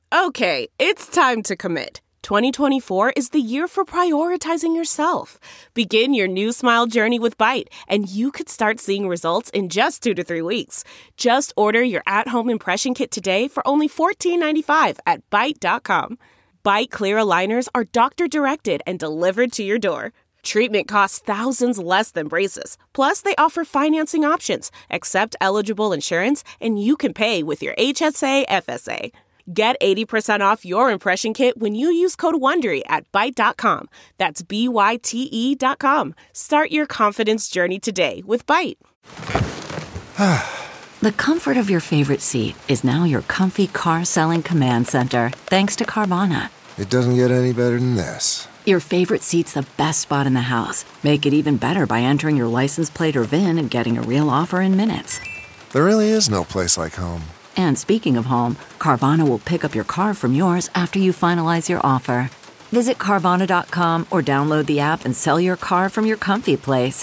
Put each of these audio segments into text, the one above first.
Okay, it's time to commit. 2024 is the year for prioritizing yourself. Begin your new smile journey with Byte, and you could start seeing results in just 2 to 3 weeks. Just order your at-home impression kit today for only $14.95 at Byte.com. Byte Clear aligners are doctor-directed and delivered to your door. Treatment costs thousands less than braces. Plus, they offer financing options, accept eligible insurance, and you can pay with your HSA, FSA. Get 80% off your impression kit when you use code WONDERY at Byte.com. That's BYTE.com. Start your confidence journey today with Byte. The comfort of your favorite seat is now your comfy car-selling command center, thanks to Carvana. It doesn't get any better than this. Your favorite seat's the best spot in the house. Make it even better by entering your license plate or VIN and getting a real offer in minutes. There really is no place like home. And speaking of home, Carvana will pick up your car from yours after you finalize your offer. Visit Carvana.com or download the app and sell your car from your comfy place.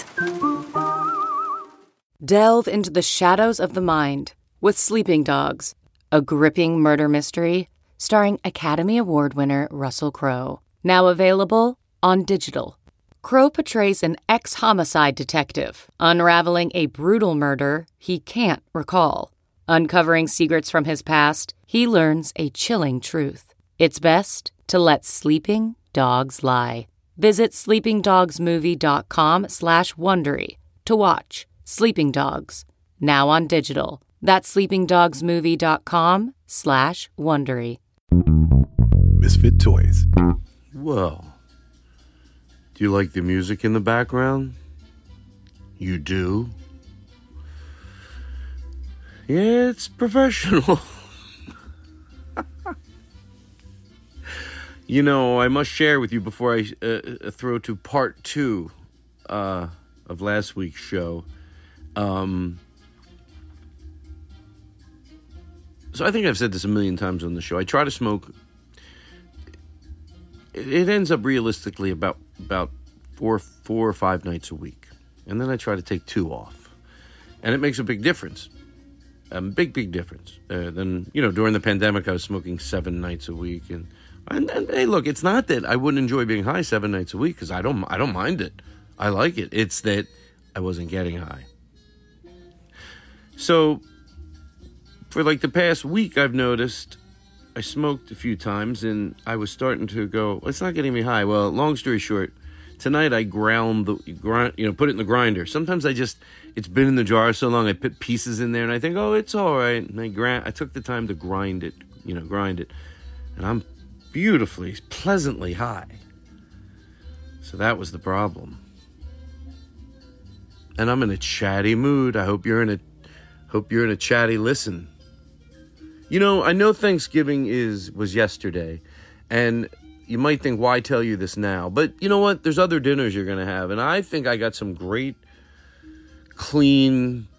Delve into the shadows of the mind with Sleeping Dogs, a gripping murder mystery starring Academy Award winner Russell Crowe. Now available on digital. Crowe portrays an ex-homicide detective unraveling a brutal murder he can't recall. Uncovering secrets from his past, he learns a chilling truth. It's best to let sleeping dogs lie. Visit sleepingdogsmovie.com/Wondery to watch Sleeping Dogs, now on digital. That's sleepingdogsmovie.com/Wondery. Misfit Toys. Well, do you like the music in the background? You do? Yeah, it's professional. You know, I must share with you before I throw to part 2 of last week's show. So I think I've said this a million times on the show. I try to smoke. It ends up realistically about 4 or 5 nights a week. And then I try to take 2 off. And it makes a big difference. Big difference. Then, you know, during the pandemic, I was smoking 7 nights a week. And hey, look, it's not that I wouldn't enjoy being high 7 nights a week, because I don't mind it. I like it. It's that I wasn't getting high. So, for like the past week, I've noticed I smoked a few times, and I was starting to go, well, it's not getting me high. Well, long story short, tonight I put it in the grinder. Sometimes it's been in the jar so long, I put pieces in there, and I think, oh, it's all right. And I took the time to grind it, and I'm beautifully, pleasantly high. So that was the problem. And I'm in a chatty mood. I hope you're in a chatty listen. You know, I know Thanksgiving was yesterday, and you might think, why tell you this now? But you know what? There's other dinners you're going to have, and I think I got some great, clean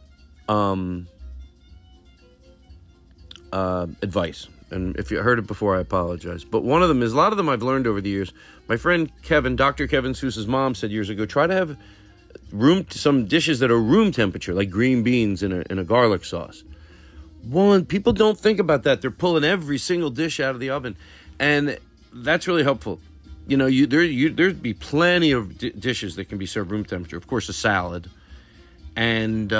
advice. And if you heard it before, I apologize. But one of them is, a lot of them I've learned over the years. My friend Kevin, Dr. Kevin Seuss's mom, said years ago, try to have some dishes that are room temperature, like green beans in a garlic sauce. People don't think about that. They're pulling every single dish out of the oven, and that's really helpful. You know, there'd be plenty of dishes that can be served room temperature. Of course, a salad, and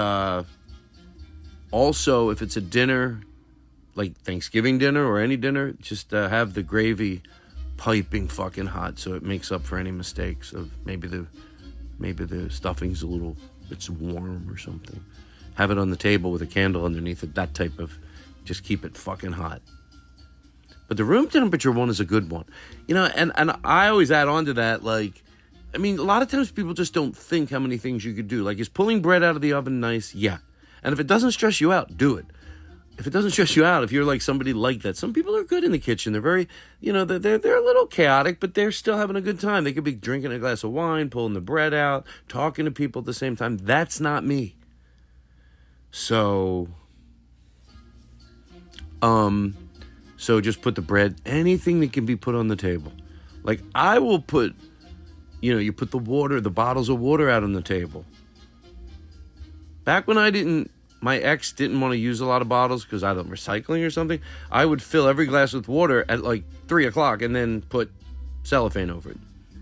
also if it's a dinner, like Thanksgiving dinner or any dinner, just have the gravy piping fucking hot, so it makes up for any mistakes of maybe the stuffing's it's warm or something. Have it on the table with a candle underneath it, that type of, just keep it fucking hot. But the room temperature one is a good one. You know, and I always add on to that, like, I mean, a lot of times people just don't think how many things you could do. Like, is pulling bread out of the oven nice? Yeah. And if it doesn't stress you out, do it. If it doesn't stress you out, if you're like somebody like that, some people are good in the kitchen. They're very, they're a little chaotic, but they're still having a good time. They could be drinking a glass of wine, pulling the bread out, talking to people at the same time. That's not me. So just put the bread, anything that can be put on the table. Like I will put, you put the bottles of water out on the table. Back when I didn't my ex didn't want to use a lot of bottles because I don't recycling or something, I would fill every glass with water at like 3 o'clock and then put cellophane over it.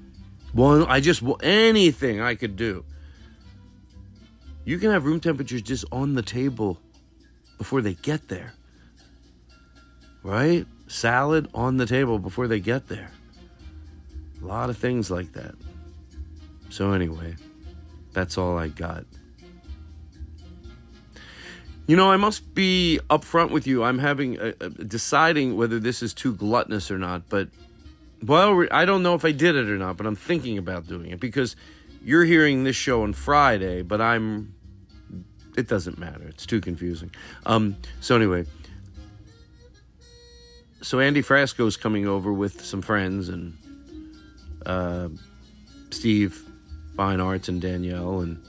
Anything I could do. You can have room temperatures just on the table before they get there. Right? Salad on the table before they get there. A lot of things like that. So anyway, that's all I got. You know, I must be upfront with you. I'm having deciding whether this is too gluttonous or not. But, well, I don't know if I did it or not, but I'm thinking about doing it. Because you're hearing this show on Friday, but it doesn't matter. It's too confusing. So anyway. So Andy Frasco's coming over with some friends and Steve Fine Arts and Danielle and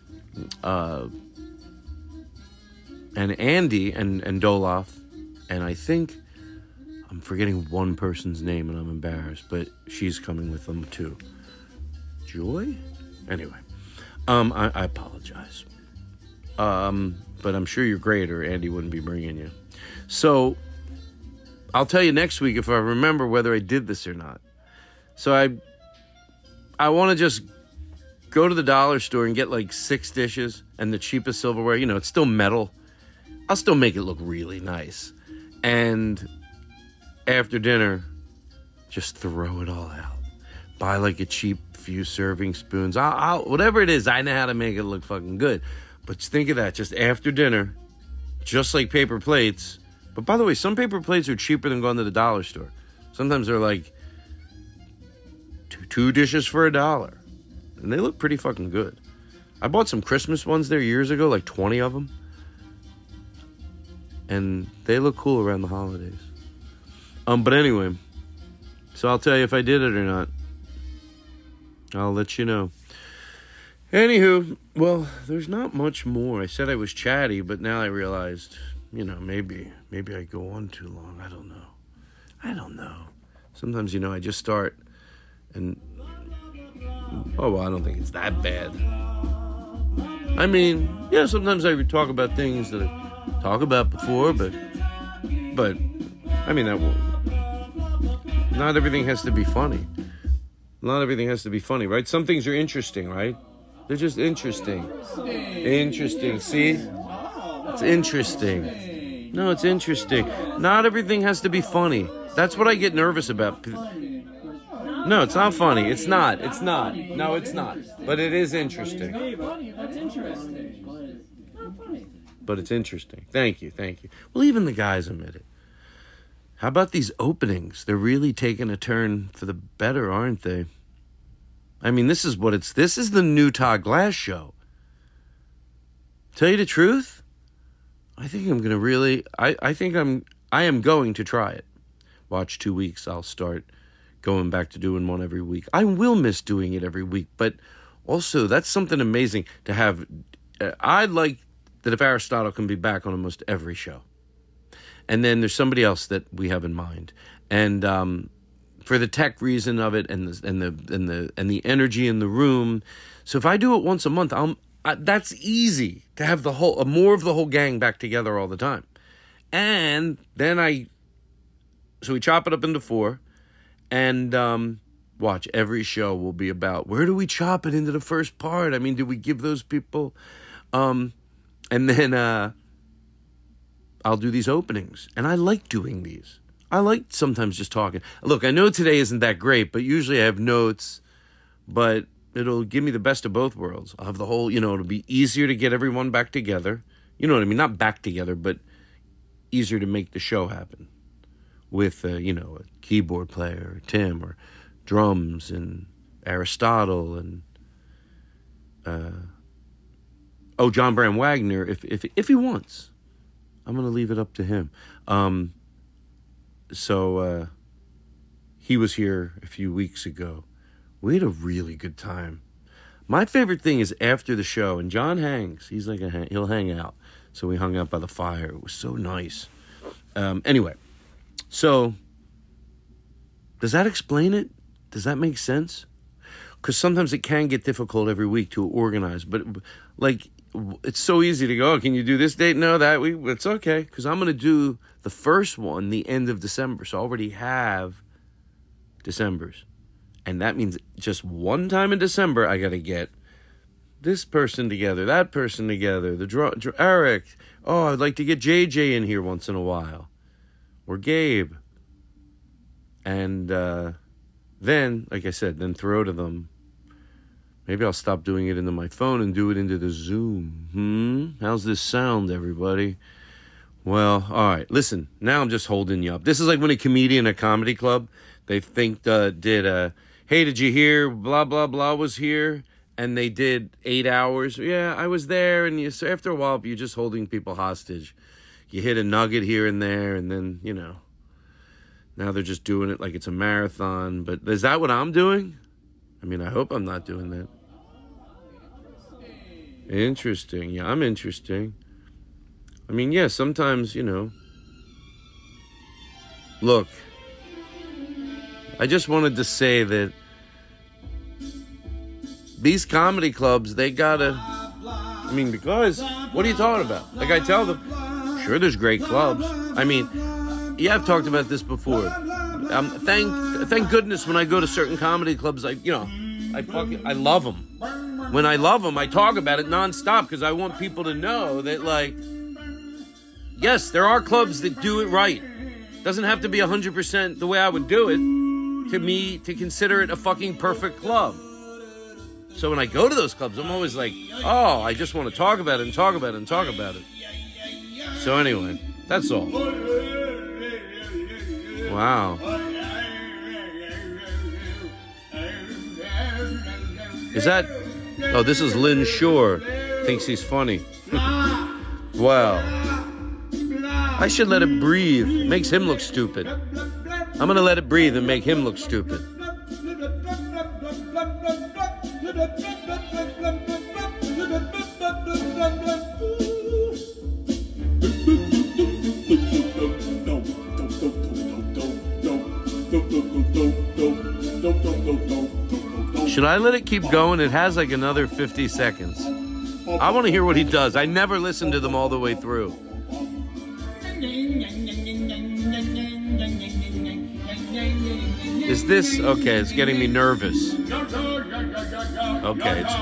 Andy and Doloff, and I think I'm forgetting one person's name and I'm embarrassed, but she's coming with them too. Joy? Anyway, I apologize. But I'm sure you're great or Andy wouldn't be bringing you. So I'll tell you next week if I remember whether I did this or not. So I want to just go to the dollar store and get like 6 dishes and the cheapest silverware. You know, it's still metal. I'll still make it look really nice. And after dinner, just throw it all out. Buy like a cheap few serving spoons. I'll whatever it is, I know how to make it look fucking good. But just think of that, just after dinner, just like paper plates. But by the way, some paper plates are cheaper than going to the dollar store. Sometimes they're like 2 dishes for $1. And they look pretty fucking good. I bought some Christmas ones there years ago, like 20 of them. And they look cool around the holidays. But anyway, so I'll tell you if I did it or not. I'll let you know. Anywho, well, there's not much more. I said I was chatty, but now I realized, you know, maybe I go on too long. I don't know. Sometimes, you know, I just start and, oh, well, I don't think it's that bad. I mean, yeah, sometimes I would talk about things that I talked about before, but, I mean, not everything has to be funny. Not everything has to be funny, right? Some things are interesting, right? They're just interesting. Interesting, see? It's interesting. No, it's interesting. Not everything has to be funny. That's what I get nervous about. No, it's not funny. It's not. No, it's not. But it is interesting. But it's interesting. Thank you. Well, even the guys admit it. How about these openings? They're really taking a turn for the better, aren't they? I mean, this is the new Todd Glass show. Tell you the truth, I think I'm going to really, I am going to try it. Watch 2 weeks, I'll start going back to doing one every week. I will miss doing it every week, but also that's something amazing to have. I'd like that if Aristotle can be back on almost every show. And then there's somebody else that we have in mind. And for the tech reason of it and the energy in the room. So if I do it once a month, that's easy to have more of the whole gang back together all the time. And then so we chop it up into 4 and watch every show will be about where do we chop it into the first part? I mean, do we give those people and then I'll do these openings. And I like doing these. I like sometimes just talking. Look, I know today isn't that great, but usually I have notes, but it'll give me the best of both worlds. I'll have the whole, it'll be easier to get everyone back together. You know what I mean? Not back together, but easier to make the show happen with, a keyboard player, Tim, or drums, and Aristotle, and, John Brand Wagner, if he wants. I'm going to leave it up to him. So he was here a few weeks ago. We had a really good time. My favorite thing is after the show, and John hangs. He's like he'll hang out. So we hung out by the fire. It was so nice. Anyway, so does that explain it? Does that make sense? Because sometimes it can get difficult every week to organize. But like it's so easy to go, can you do this date? No, that week. It's okay, because I'm going to do the first one the end of December. So I already have December's. And that means just one time in December, I got to get this person together, that person together, Eric. Oh, I'd like to get JJ in here once in a while. Or Gabe. And then, like I said, then throw to them. Maybe I'll stop doing it into my phone and do it into the Zoom. How's this sound, everybody? Well, all right. Listen, now I'm just holding you up. This is like when a comedian at a comedy club, they think hey, did you hear blah, blah, blah was here? And they did 8 hours. Yeah, I was there. And so after a while, you're just holding people hostage. You hit a nugget here and there, and then, now they're just doing it like it's a marathon. But is that what I'm doing? I mean, I hope I'm not doing that. Interesting. Yeah, I'm interesting. I mean, yeah, sometimes, Look, I just wanted to say that these comedy clubs, they gotta... because what are you talking about? Like I tell them, sure, there's great clubs. I mean, yeah, I've talked about this before. Thank goodness when I go to certain comedy clubs, I love them. When I love them, I talk about it nonstop because I want people to know that, like, yes, there are clubs that do it right. Doesn't have to be 100% the way I would do it to consider it a fucking perfect club. So when I go to those clubs, I'm always like, oh, I just want to talk about it and talk about it and talk about it. So anyway, that's all. Wow. Is that... Oh, this is Lynn Shore. Thinks he's funny. Wow. I should let it breathe. It makes him look stupid. I'm going to let it breathe and make him look stupid. Should I let it keep going? It has like another 50 seconds. I want to hear what he does. I never listen to them all the way through. Is this... Okay, it's getting me nervous. Okay.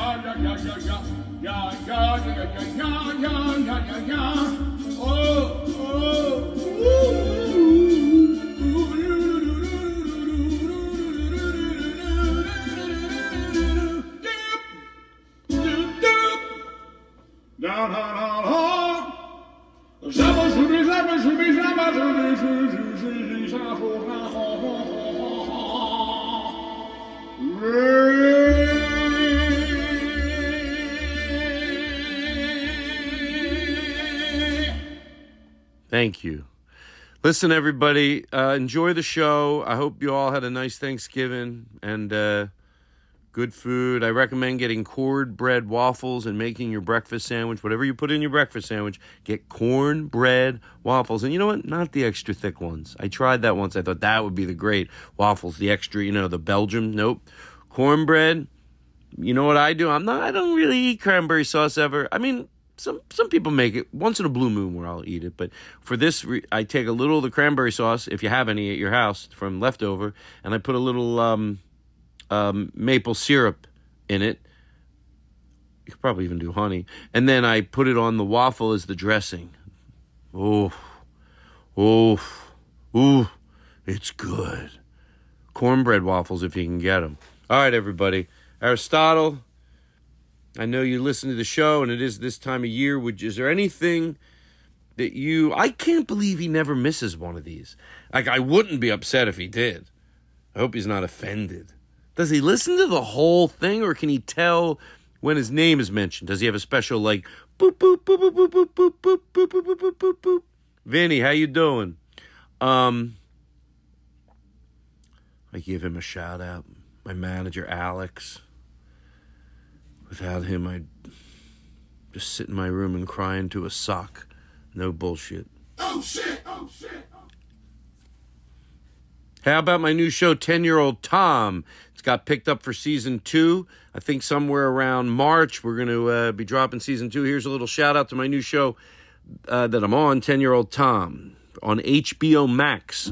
Thank you. Listen, everybody, enjoy the show. I hope you all had a nice Thanksgiving and good food. I recommend getting cornbread waffles and making your breakfast sandwich. Whatever you put in your breakfast sandwich, get cornbread waffles. And you know what? Not the extra thick ones. I tried that once. I thought that would be the great waffles, the extra, the Belgium. Nope. Cornbread. You know what I do? I don't really eat cranberry sauce ever. I mean, some people make it once in a blue moon where I'll eat it. But for this, I take a little of the cranberry sauce, if you have any at your house from leftover, and I put a little maple syrup in it. You could probably even do honey. And then I put it on the waffle as the dressing. Oh, it's good. Cornbread waffles if you can get them. All right, everybody. Aristotle, I know you listen to the show, and it is this time of year. Is there anything that I can't believe he never misses one of these. Like, I wouldn't be upset if he did. I hope he's not offended. Does he listen to the whole thing, or can he tell when his name is mentioned? Does he have a special, like, boop, boop, boop, boop, boop, boop, boop, boop, boop, boop, boop, boop, boop, boop? Vinny, how you doing? I give him a shout out. My manager, Alex. Without him, I'd just sit in my room and cry into a sock. No bullshit. Oh, shit! Oh, shit! How about my new show, 10-Year-Old Tom? It's got picked up for season 2. I think somewhere around March we're going to be dropping season 2. Here's a little shout out to my new show that I'm on, 10-Year-Old Tom, on HBO Max.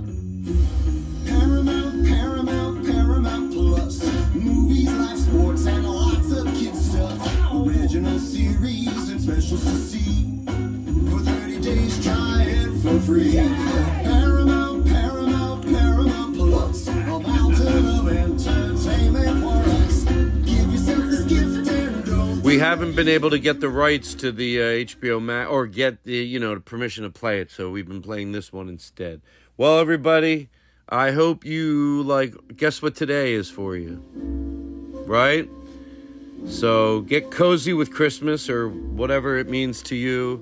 Paramount Plus. Movies, live sports, and lots of kids stuff. Original series and specials to see. For 30 days, try it for free. Paramount Plus. A mountain of entertainment for us. Give yourself this gift and don't. We haven't been able to get the rights to the HBO Max or get the, the permission to play it, so we've been playing this one instead. Well, everybody, I hope you guess what today is for you, right? So get cozy with Christmas or whatever it means to you,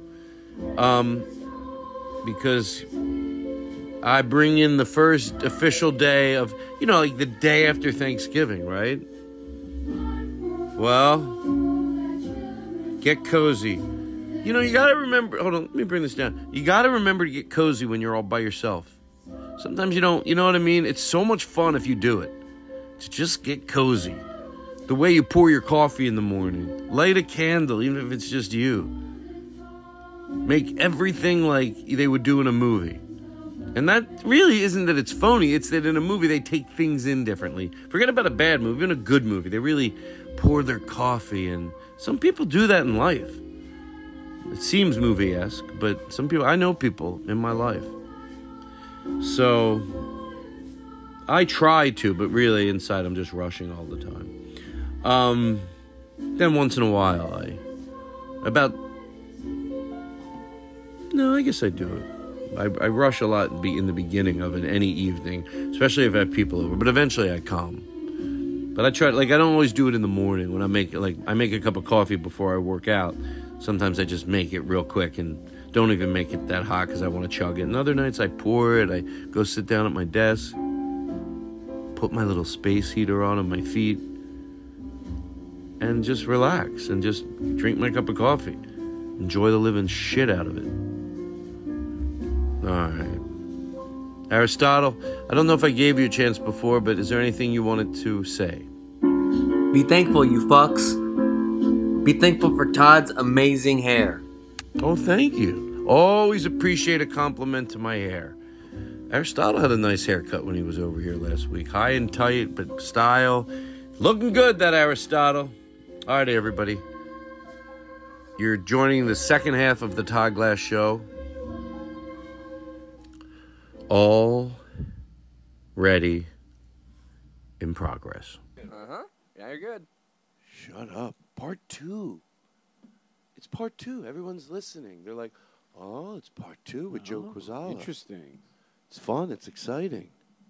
because I bring in the first official day of, the day after Thanksgiving, right? Well, get cozy. You got to remember, hold on, let me bring this down. You got to remember to get cozy when you're all by yourself. Sometimes you don't, you know what I mean? It's so much fun if you do it. To just get cozy. The way you pour your coffee in the morning. Light a candle, even if it's just you. Make everything like they would do in a movie. And that really isn't that it's phony. It's that in a movie they take things in differently. Forget about a bad movie, even a good movie. They really pour their coffee in. Some people do that in life. It seems movie-esque, but some people, I know people in my life. So, I try to, but really inside I'm just rushing all the time. Then once in a while I guess I do it. I rush a lot in the beginning of any evening, especially if I have people over, but eventually I calm. But I try, I don't always do it in the morning when I make a cup of coffee before I work out. Sometimes I just make it real quick and don't even make it that hot because I want to chug it. And other nights I pour it, I go sit down at my desk, put my little space heater on my feet, and just relax and just drink my cup of coffee. Enjoy the living shit out of it. All right. Aristotle, I don't know if I gave you a chance before, but is there anything you wanted to say? Be thankful, you fucks. Be thankful for Todd's amazing hair. Oh, thank you. Always appreciate a compliment to my hair. Aristotle had a nice haircut when he was over here last week. High and tight, but style. Looking good, that Aristotle. All right, everybody. You're joining the second half of the Todd Glass Show. All ready in progress. Uh-huh. Yeah, you're good. Shut up. Part 2. It's part 2. Everyone's listening. They're like, oh, it's part 2 with Joe Quazala. Interesting. It's fun. It's exciting.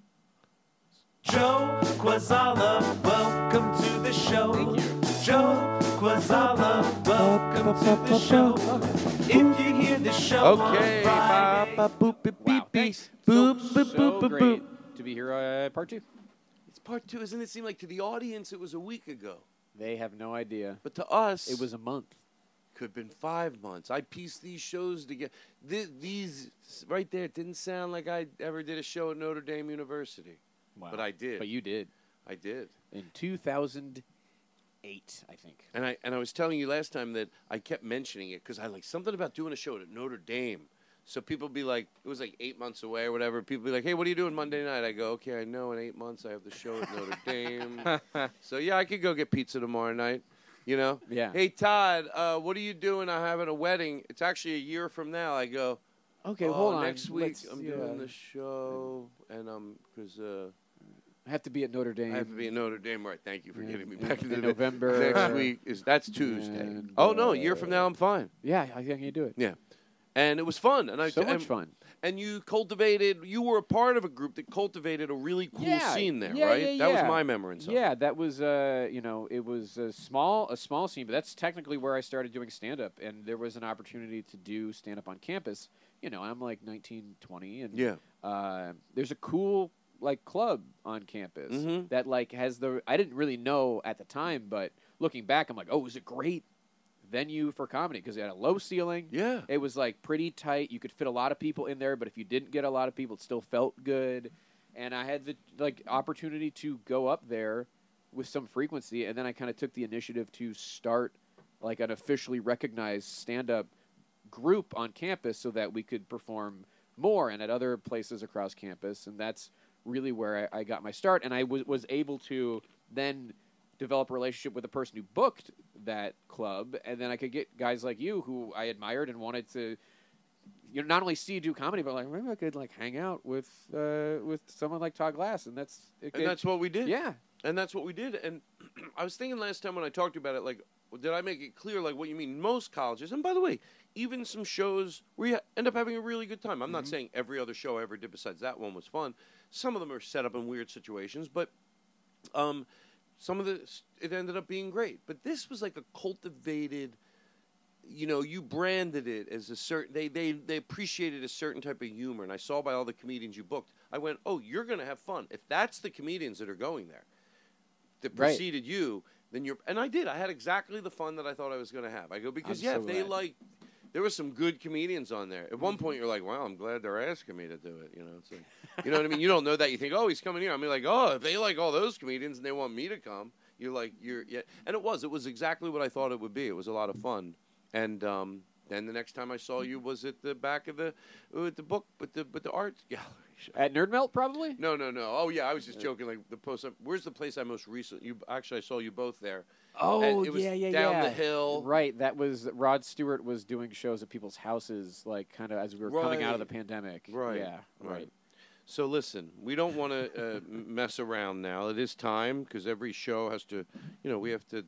Joe Quazala, welcome to the show. Thank you. Joe Quazala, welcome to the show. If you hear the show Okay. on Friday. Wow, thanks. Boop, So boop, boop, boop, great boop. to be here part 2. It's part 2. Doesn't it seem like to the audience it was a week ago? They have no idea. But to us, It was a month. could have been 5 months. I pieced these shows together. These right there didn't sound like I ever did a show at Notre Dame University. Wow. But I did. But you did. I did. In 2008, I think. And I was telling you last time that I kept mentioning it because I like something about doing a show at Notre Dame. So people be like, it was like 8 months away or whatever. People be like, hey, what are you doing Monday night? I go, okay, I know in 8 months I have the show at Notre Dame. So, yeah, I could go get pizza tomorrow night, Yeah. Hey, Todd, what are you doing? I'm having a wedding. It's actually a year from now. I go, Okay, hold on. Next week Let's- I'm doing the show. And because I have to be at Notre Dame. I have to be in Notre Dame. Right, thank you for getting me in- back into in the November. Next week that's Tuesday. And, Oh, no, a year from now I'm fine. Yeah, I think you do it. Yeah. And it was fun. And So much fun. And you were a part of a group that cultivated a really cool scene there, yeah, right? yeah, That was yeah. my memory. Yeah, that was, it was a small scene, but that's technically where I started doing stand-up, and there was an opportunity to do stand-up on campus. I'm like 19, 20, and there's a cool club on campus that has I didn't really know at the time, but looking back, I'm like, oh, it was a great venue for comedy because it had a low ceiling. Yeah. It was pretty tight. You could fit a lot of people in there, but if you didn't get a lot of people, it still felt good. And I had the opportunity to go up there with some frequency, and then I kind of took the initiative to start like an officially recognized stand-up group on campus so that we could perform more and at other places across campus. And that's really where I got my start. And I was able to then develop a relationship with the person who booked that club, and then I could get guys like you who I admired and wanted to not only see you do comedy, but like maybe I could like hang out with someone like Todd Glass, and that's what we did. Yeah, and that's what we did. And I was thinking last time when I talked to you about it, like, did I make it clear like what you mean? Most colleges, and by the way, even some shows where you end up having a really good time. I'm not saying every other show I ever did besides that one was fun. Some of them are set up in weird situations, but some of it ended up being great. But this was like a cultivated. You branded it as a certain. They appreciated a certain type of humor, and I saw by all the comedians you booked. I went, oh, you're going to have fun. If that's the comedians that are going there, that preceded you, then you're. And I did. I had exactly the fun that I thought I was going to have. I go because if they like, there were some good comedians on there. At one point, you're like, wow, I'm glad they're asking me to do it. It's like, you know what I mean. You don't know that. You think, oh, he's coming here. I mean, like, oh, if they like all those comedians and they want me to come, you're. And it was exactly what I thought it would be. It was a lot of fun. And then the next time I saw you was at the back of the book with the art gallery show. At Nerd Melt, probably? No. Oh yeah, I was just joking. Like the post. Where's the place I most recently? I saw you both there. Oh, and it was down the hill. Right. That was Rod Stewart was doing shows at people's houses, like kind of as we were coming out of the pandemic. Right. Yeah. Right. So listen, we don't want to mess around now. It is time because every show has to, we have to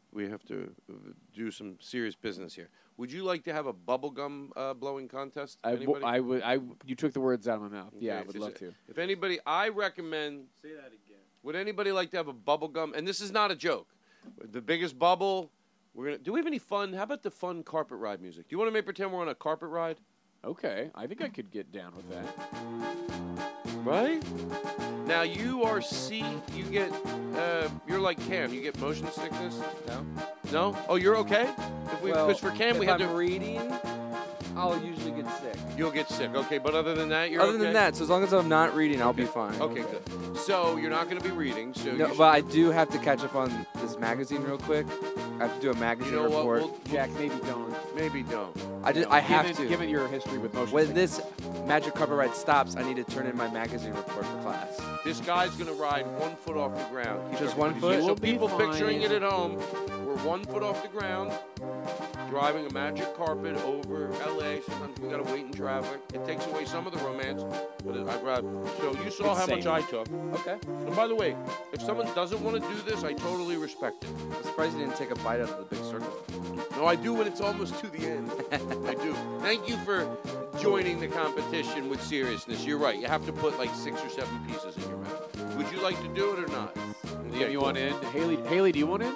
do some serious business here. Would you like to have a bubblegum blowing contest? I would. You took the words out of my mouth. Okay, Yeah, I would love to. If anybody, I recommend. Say that again. Would anybody like to have a bubblegum? And this is not a joke. The biggest bubble. Do we have any fun? How about the fun carpet ride music? Do you want to make pretend we're on a carpet ride? Okay, I think I could get down with that. Right? Now you are you get, you're like Cam. You get motion sickness? No? Oh, you're okay? Because for Cam, we had to. reading, I'll usually get sick. You'll get sick, okay. But other than that, you're okay? Other than that, so as long as I'm not reading, I'll be fine. Okay, good. So you're not going to be reading. So no, but I do have to catch up on this magazine real quick. I have to do a magazine report. Jack, maybe don't. Maybe don't. I have to. Given your history with motion when this Magic Carpet Ride stops, I need to turn in my magazine report for class. This guy's going to ride 1 foot off the ground. Just 1 foot? So people picturing it at home, we're 1 foot off the ground, driving a magic carpet over L.A. Sometimes we got to wait in traffic. It takes away some of the romance, but I'd rather. So you saw how much I took. Okay. And by the way, if someone doesn't want to do this, I totally respect it. I'm surprised you didn't take a bite out of the big circle. No, I do when it's almost to the end. I do. Thank you for joining the competition with seriousness. You're right. You have to put like 6 or 7 pieces in your mouth. Would you like to do it or not? Do you want in? Haley, do you want in?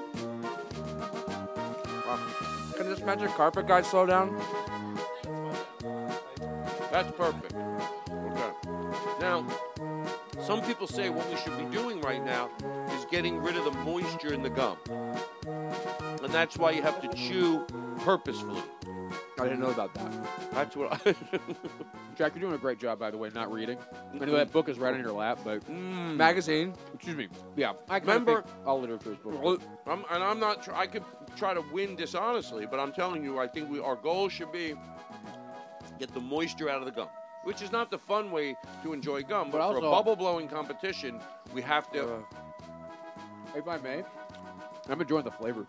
Can this Magic Carpet guy slow down? That's perfect. Okay. Now, some people say what we should be doing right now is getting rid of the moisture in the gum. And that's why you have to chew purposefully. I didn't know about that. That's what Jack, you're doing a great job, by the way, not reading. I know that book is right on your lap, but... Magazine. Excuse me. Yeah. I remember all literature is book. I'm not... I could try to win dishonestly, but I'm telling you, I think our goal should be get the moisture out of the gum, which is not the fun way to enjoy gum, but also, for a bubble-blowing competition, we have to... if I may, I'm enjoying the flavor.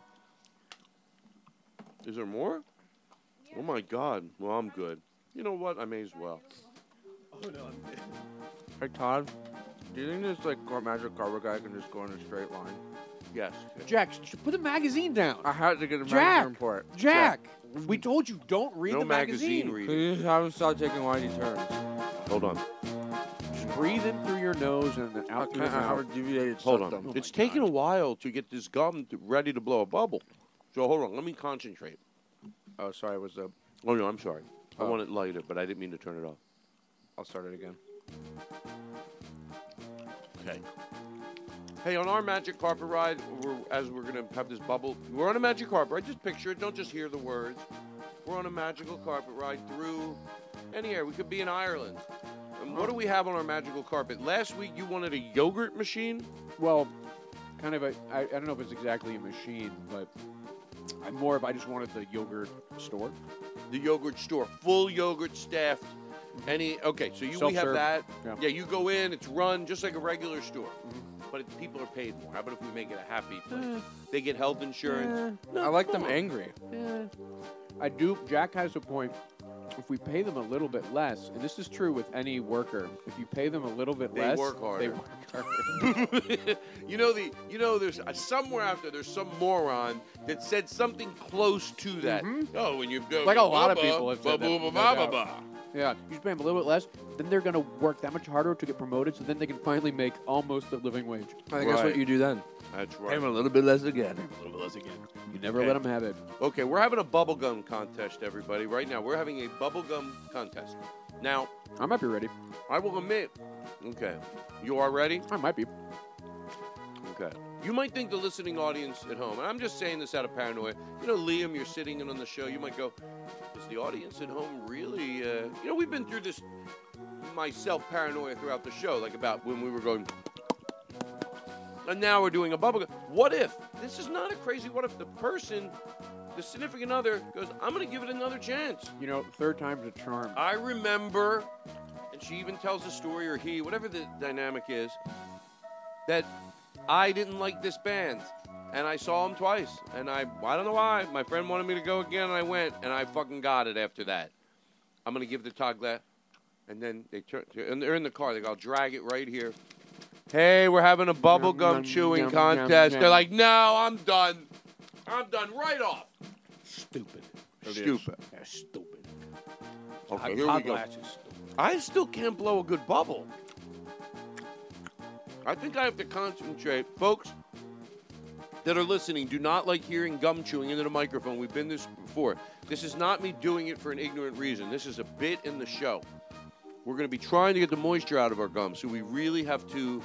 Is there more? Yeah. Oh, my God. Well, I'm good. You know what? I may as well. Oh, no, I'm good. Hey, Todd, do you think this Magic Carpet guy can just go in a straight line? Yes. Jack, put the magazine down. I had to get a magazine report. Jack, we told you don't read the magazine. Can you just have him stop taking windy turns? Hold on. Just breathe in through your nose and then out through your mouth. I have a deviated Hold on. septum. It's taken a while to get this gum ready to blow a bubble. So hold on. Let me concentrate. Oh, sorry. Was the... Oh, no, I'm sorry. I want it lighter, but I didn't mean to turn it off. I'll start it again. Okay. Hey, on our Magic Carpet Ride, we're going to have this bubble. We're on a Magic Carpet Ride. Just picture it. Don't just hear the words. We're on a magical carpet ride through any area. We could be in Ireland. And what do we have on our magical carpet? Last week you wanted a yogurt machine? Well, kind of I don't know if it's exactly a machine, but I just wanted the yogurt store. The yogurt store, full yogurt staffed. Okay, so we have that. Yeah, you go in, it's run just like a regular store. But people are paid more. How about if we make it a happy place? They get health insurance. I like them angry. Yeah. I do. Jack has a point. If we pay them a little bit less, and this is true with any worker, if you pay them a little bit less, work harder. They work harder. There's somewhere out there's some moron that said something close to that. Oh, when you do like a lot of people have said that. Yeah, you just pay them a little bit less, then they're going to work that much harder to get promoted, so then they can finally make almost a living wage. I think that's what you do then. That's right. Pay them a little bit less again. You never let them have it. Okay, we're having a bubblegum contest, everybody. Right now, we're having a bubblegum contest. Now, I might be ready. I will admit. Okay. You are ready? I might be. Okay. You might think the listening audience at home, and I'm just saying this out of paranoia. Liam, you're sitting in on the show. You might go, is the audience at home really? We've been through this myself paranoia throughout the show, like about when we were going. And now we're doing a bubblegum. What if? This is not a crazy what if. The person, the significant other, goes, I'm going to give it another chance. Third time's a charm. I remember, and she even tells a story, or he, whatever the dynamic is, that I didn't like this band. And I saw them twice. And I don't know why. My friend wanted me to go again, and I went, and I fucking got it after that. I'm going to give the Todd Glass. And then they turn, and they're in the car. They go, I'll drag it right here. Hey, we're having a bubblegum chewing contest. They're like, no, I'm done. I'm done right off. Stupid. Stupid. They're stupid. Okay, here we go. I still can't blow a good bubble. I think I have to concentrate. Folks that are listening do not like hearing gum chewing into the microphone. We've been this before. This is not me doing it for an ignorant reason. This is a bit in the show. We're going to be trying to get the moisture out of our gums, so we really have to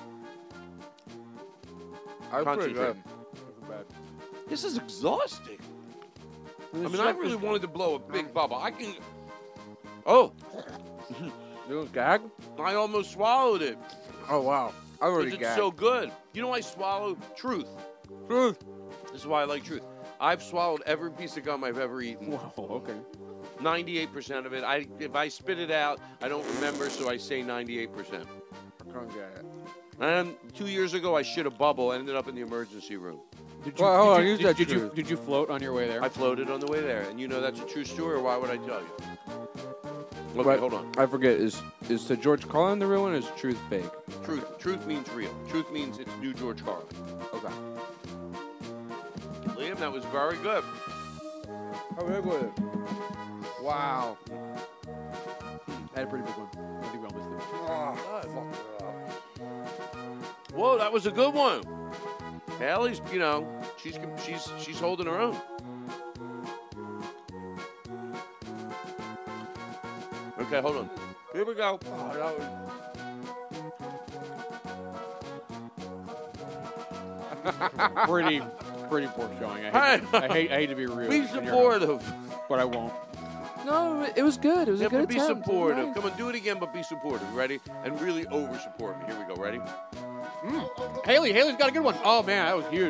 concentrate. This is exhausting. I really wanted to blow a big bubble. I can... Oh. You was gag? I almost swallowed it. Oh, wow. I already gagged. It's so good. I swallowed truth. Truth. This is why I like truth. I've swallowed every piece of gum I've ever eaten. Wow, okay. 98% of it. If I spit it out, I don't remember, so I say 98%. I can't get it. And 2 years ago, I shit a bubble and ended up in the emergency room. Did you float on your way there? I floated on the way there. And that's a true story, or why would I tell you? Okay, hold on. I forget. Is the George Carlin the real one, or is truth fake? Truth means real. Truth means it's new George Carlin. Okay. Liam, that was very good. How big was it? Wow. I had a pretty big one. I think we almost did. Whoa, that was a good one. Haley's, she's holding her own. Okay, hold on. Here we go. Oh, that was pretty poor showing. I hate to be real. Be supportive, but I won't. No, it was good. It was a good attempt. Be supportive. Nice. Come on, do it again, but be supportive. Ready? And really over support me. Here we go. Ready? Haley's got a good one. Oh man, that was huge.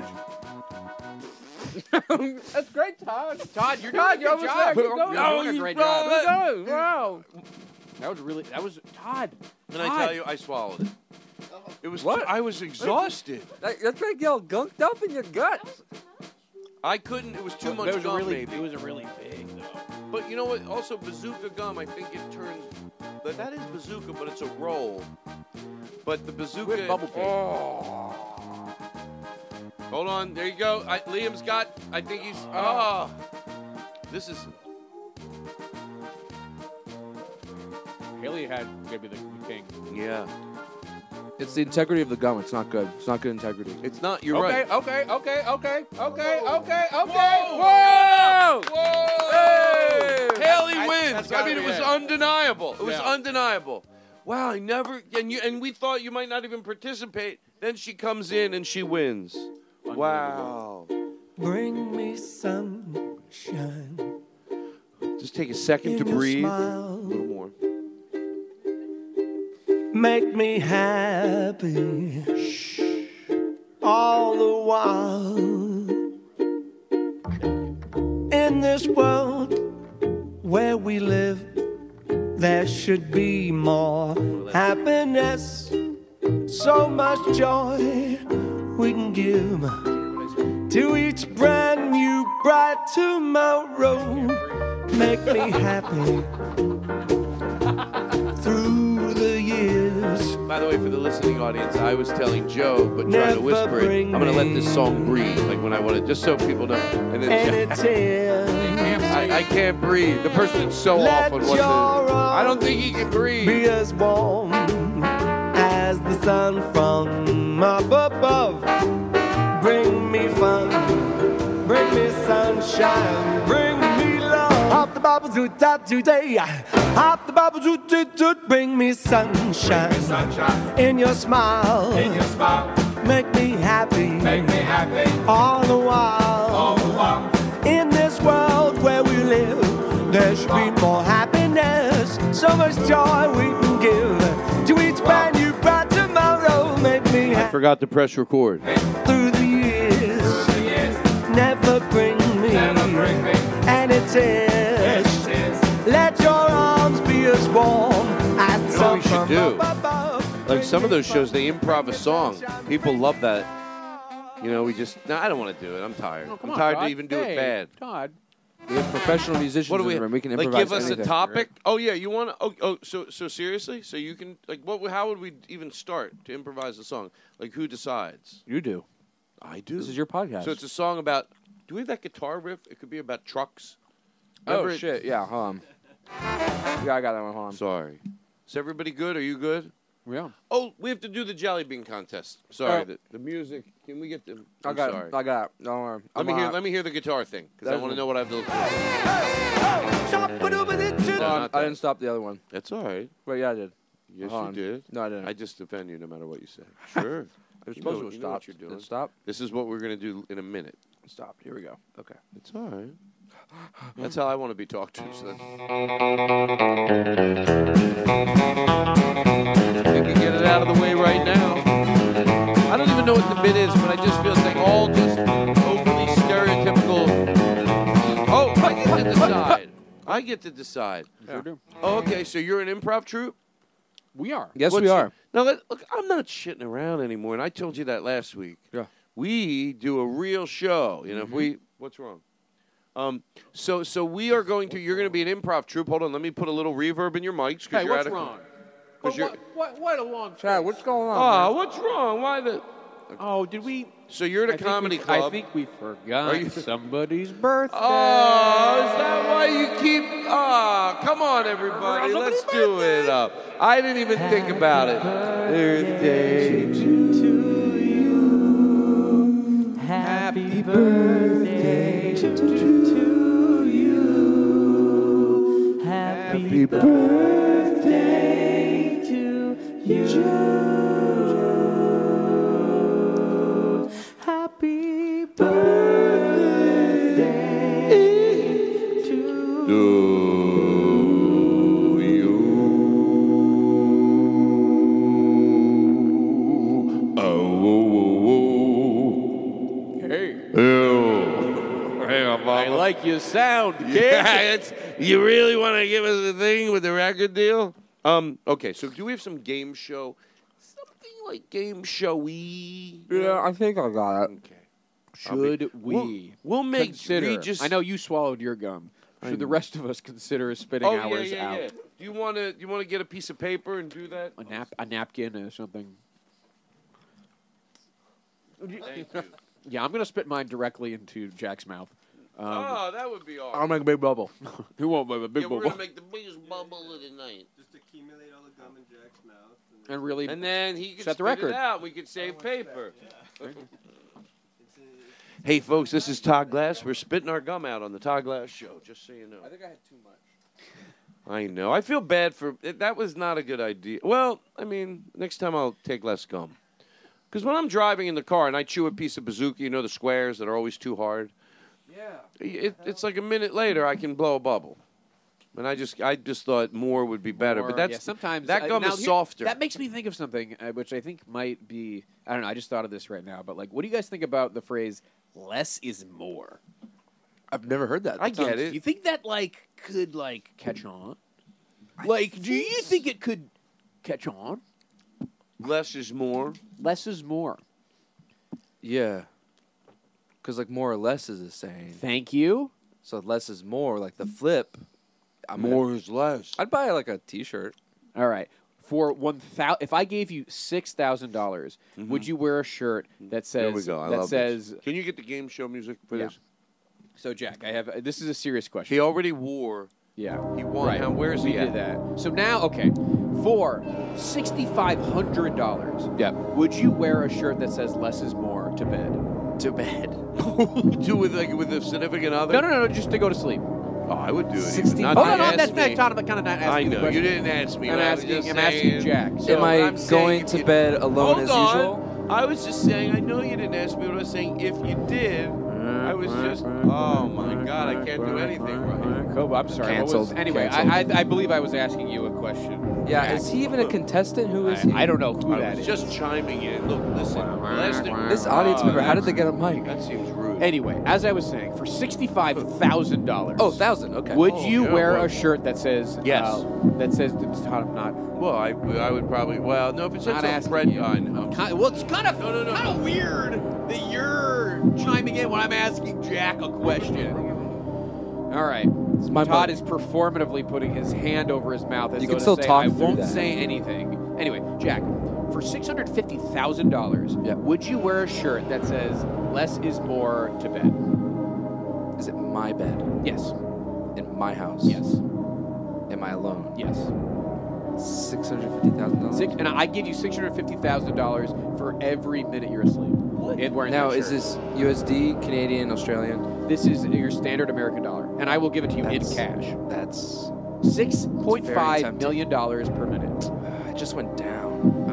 That's great, Todd. Todd, you're doing a good job. You're doing a great job. Wow. That was Todd. Can I tell you, I swallowed it. It was what? I was exhausted. That's like you all gunked up in your guts. I couldn't. It was too much gum, maybe. It was a really big, though. But you know what? Also, bazooka gum, I think it turns... But that is bazooka, but it's a roll. But the bazooka... With bubble cake. Oh. Hold on. There you go. Liam's got... I think he's... Oh. This is... Haley had maybe the king. Yeah. It's the integrity of the gum. It's not good. It's not good integrity. It's not. You're right. Okay. Whoa! Hey! Haley wins. It was undeniable. It was undeniable. Wow, I never... And we thought you might not even participate. Then she comes in and she wins. Wow. Bring me sunshine. Just take a second to breathe. A little more. make me happy all the while. In this world where we live, there should be more happiness, so much joy we can give to each brand new bright tomorrow. Make me happy through the years. By the way, for the listening audience, I was telling Joe, but trying to whisper it. I'm going to let this song breathe, like when I want to, just so people know. And then I can't breathe. The person is so off on what I don't think he can breathe. Be as warm as the sun from up above. Bring me fun, bring me sunshine, bring me love. Hop the bubbles to top today. Hop the bubbles to bring me sunshine. In your smile, make me happy, all the while. In this world where we live, there should be more happiness, so much joy we can give to each brand new bright tomorrow. Make me happy. Forgot to press record. Through the years, never bring me any tears. Let your arms be as warm as the sun from above. Like some of those shows, they improv a song. People love that. You know, we just... No, I don't want to do it. I'm tired. I'm tired to even do it bad. Todd. We have professional musicians What do we in the room. We can like? improvise Give us anything. a topic. Oh yeah, you want to? So seriously? So you can like what? How would we even start to improvise a song? Like who decides? You do. I do. This is your podcast. So it's a song about. Do we have that guitar riff? It could be about trucks. Oh shit! Yeah, hold on. Yeah, I got that one. Hold on. Sorry. Is everybody good? Are you good? Yeah. Oh, we have to do the Jelly Bean contest. Sorry, the music. Can we get the? I got it. I got it. Don't worry. Let me hear the guitar thing because I want to know what I have to look for. I didn't stop the other one. That's all right. Wait, yeah, I did. Yes, Hold you on. did. No, I didn't. I just defend you no matter what you say. Sure. It's You supposed know- to you know stop. what you're doing. It stopped. This is what we're going to do in a minute. Stopped. Here we go. Okay. It's all right. That's how I want to be talked to. So we can get it out of the way right now. I don't even know what the bit is, but I just feel it's like all just overly stereotypical. Oh, I get to decide. I get to decide. Sure do. Oh, okay. So you're an improv troupe? We are. Yes, we are. Now, look, I'm not shitting around anymore, and I told you that last week. Yeah. We do a real show. You know, if we... What's wrong? So we are going to... You're going to be an improv troupe. Hold on, let me put a little reverb in your mics. Hey, you're what's out of, wrong? you're, What a long Chad, what's going on? Oh, what's wrong? Why the... Oh, did we... So you're at a comedy club. I think we forgot Are you- somebody's birthday. Oh, is that why you keep... Oh, come on, everybody. Let's do it up. I didn't even think about it. Birthday to you. Happy birthday to you. Happy birthday to you. Happy birthday to I like your sound, kid. Yeah, you really want to give us a thing with the record deal? Okay, so do we have some game show? Something like game showy? Yeah, I think I got it. Okay. Should we? We'll make consider. Regis... I know you swallowed your gum. Should the rest of us consider spitting ours out? Yeah. Do you want to get a piece of paper and do that? A napkin or something. Thank you. Yeah, I'm gonna spit mine directly into Jack's mouth. Oh, that would be awesome. I'll make a big bubble. Who won't make a big We're bubble? gonna make the biggest bubble of the night. Just accumulate all the gum in Jack's mouth. And really, And then he could set the spit record. it out. We could save paper. Hey, folks, this is Todd Glass. We're spitting our gum out on the Todd Glass Show, just so you know. I think I had too much. I know. I feel bad for... That was not a good idea. Well, I mean, next time I'll take less gum. Because when I'm driving in the car and I chew a piece of bazooka, you know the squares that are always too hard? Yeah. It's like a minute later I can blow a bubble. And I just thought more would be better. Or, but that's yeah, sometimes that gum now is here- softer. That makes me think of something, which I think might be. I don't know. I just thought of this right now. But like, what do you guys think about the phrase "less is more"? I've never heard that. I get it. You think that like could like catch on? Like, do you think it could catch on? Less is more. Less is more. Yeah. Because like more or less is a saying. Thank you. So less is more. Like the flip. More is less. I'd buy like a T-shirt. All right. For if I gave you $6,000, would you wear a shirt that says? There we go. I that love says. this. Can you get the game show music for this? So Jack, I have. This is a serious question. He already wore. Yeah. He won. Right. Now, where is we he did at? that. So now, okay, for $6,500, Yep. would you wear a shirt that says "less is more" to bed? To bed. Do with a significant other? No, just to go to sleep. Oh, I would do it. 60 Not Hold to on, ask that's me. not kind of not asking I the know. question. You didn't ask me. I'm I was asking. just I'm asking saying- Jack. So Am I I'm saying going if to you- bed alone Hold as on. usual? I was just saying, I know you didn't ask me, but I was saying if you did, I was just, oh my God, I can't do anything right. Kobe, I'm sorry. What was- Canceled. anyway, Canceled. I believe I was asking you a question. Yeah, Jack. is he even a contestant? Who is he? I don't know who I that was is. just chiming in. Look, listen. This audience member, how did they get a mic? That seems rude. Anyway, as I was saying, for $65,000. Oh, 1,000. Okay. Would Oh, you yeah, wear well. a shirt that says? Yes. That says I'm not. Well, I would probably. Well, no, if it says Not a asking Fred, you. I know. Well, it's kind of kind of weird that you're chiming in when I'm asking Jack a question. All right. my Todd money. is performatively putting his hand over his mouth as You though can to still say, talk I through won't that. say anything. Anyway, Jack, for $650,000, would you wear a shirt that says "less is more" to bed? Is it my bed? Yes. In my house? Yes. Am I alone? Yes. $650,000? And I give you $650,000 for every minute you're asleep. And wearing Now, that is shirt. this USD, Canadian, Australian? This is your standard American dollar, and I will give it to you in cash. That's $6.5 million per minute. It just went down.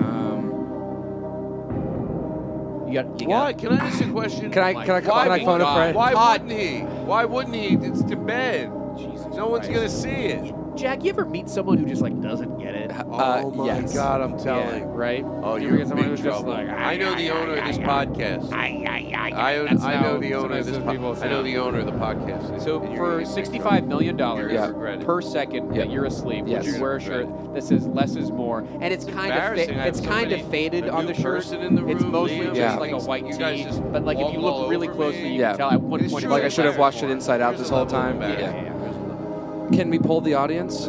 You Why? Can I ask a question? Can I phone a friend? Why Todd. wouldn't he? Why wouldn't he? It's to bed. No one's gonna see it. Jack, you ever meet someone who just like doesn't get it? Oh my yes. God, I'm telling. Yeah, right? Oh, You you're get in someone big who's just trouble. like, I know the owner of this podcast. I know the owner of this podcast. I know the owner of the podcast. So And you're for gonna get big $65 trouble. million You're gonna regret it. per second that you're asleep, Yes. would you wear a shirt that says "less is more"? And it's kind of embarrassing. I have it's kind of somebody- faded a on new the shirt. person in the It's room, mostly Liam. just Yeah. like a white You guys tee. just But like if walk you all look really over closely, me. you Yeah. can tell at one It's point. true. Like I it's should have like- watched it Inside Out Here's this a whole level of time. embarrassment. Can we poll the audience?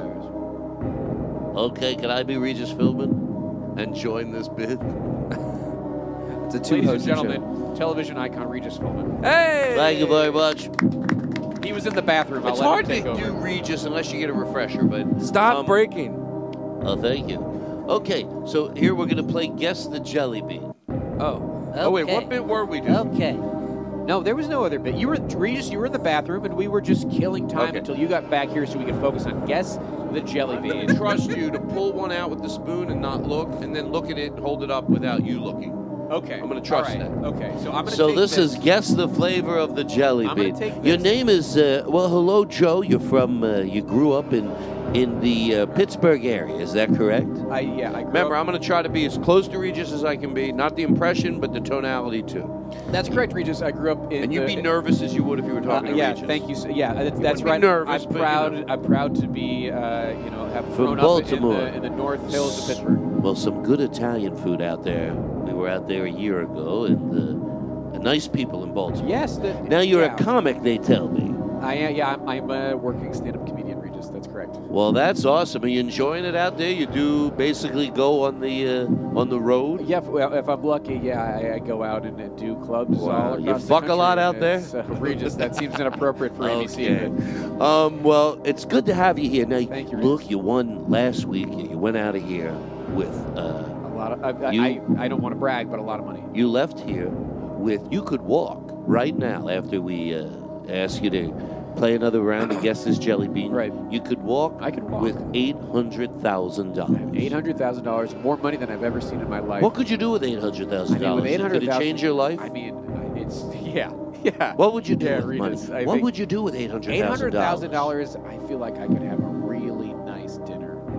Okay, can I be Regis Philbin and join this bid? It's a Ladies and two-host gentlemen, television icon Regis Philbin. Hey! Thank you very much. He was in the bathroom. It's I'll let hard him to take do over. Regis unless you get a refresher, but Stop breaking. Oh, thank you. Okay, so here we're gonna play Guess the Jelly Bean. Oh. Oh wait, what bit were we doing? Okay. No, there was no other bit. You were Regis. You were in the bathroom, and we were just killing time Okay. until you got back here, so we could focus on Guess the Jelly I'm Bean. gonna trust you to pull one out with the spoon and not look, and then look at it and hold it up without you looking. Okay. I'm gonna trust All right. that. Okay, so I'm gonna So take this is Guess the Flavor of the Jelly I'm gonna Bean. take Your this. name is well, hello, Joe. You're from you grew up in the Pittsburgh area. Is that correct? I grew Remember, up- I'm going to try to be as close to Regis as I can be. Not the impression, but the tonality too. That's correct, Regis. I grew up in. And you'd be nervous as you would if you were talking to yeah, Regis. thank you. Yeah, that's wouldn't be right. nervous, I'm but, proud. you know. I'm proud to be, have From grown Baltimore. up in the North Hills of Pittsburgh. Well, some good Italian food out there. We were out there a year ago, and nice people in Baltimore. Yes. Now you're yeah. a comic, they tell me. I am. Yeah, I'm a working stand-up comedian, Regis. That's correct. Well, that's awesome. Are you enjoying it out there? You do basically go on the road. Yeah, if I'm lucky, yeah, I go out and do clubs. Wow. All You across the fuck a lot country, out and there? it's, Regis, that seems inappropriate for ABC. Okay. Well, it's good to have you here. Now, Thank you, look, you won last week. You went out of here with A lot of. I don't want to brag, but a lot of money. You left here with. You could walk right now after we ask you to play another round and guess this jelly bean. Right. You could walk. I could walk. With $800,000. $800,000, more money than I've ever seen in my life. What could you do with $800,000? I mean, with $800,000, Did it change your life? I mean, it's yeah. What would you do Yeah, with Regis, money? I What think would you do with $800,000? $800,000, I feel like I could have a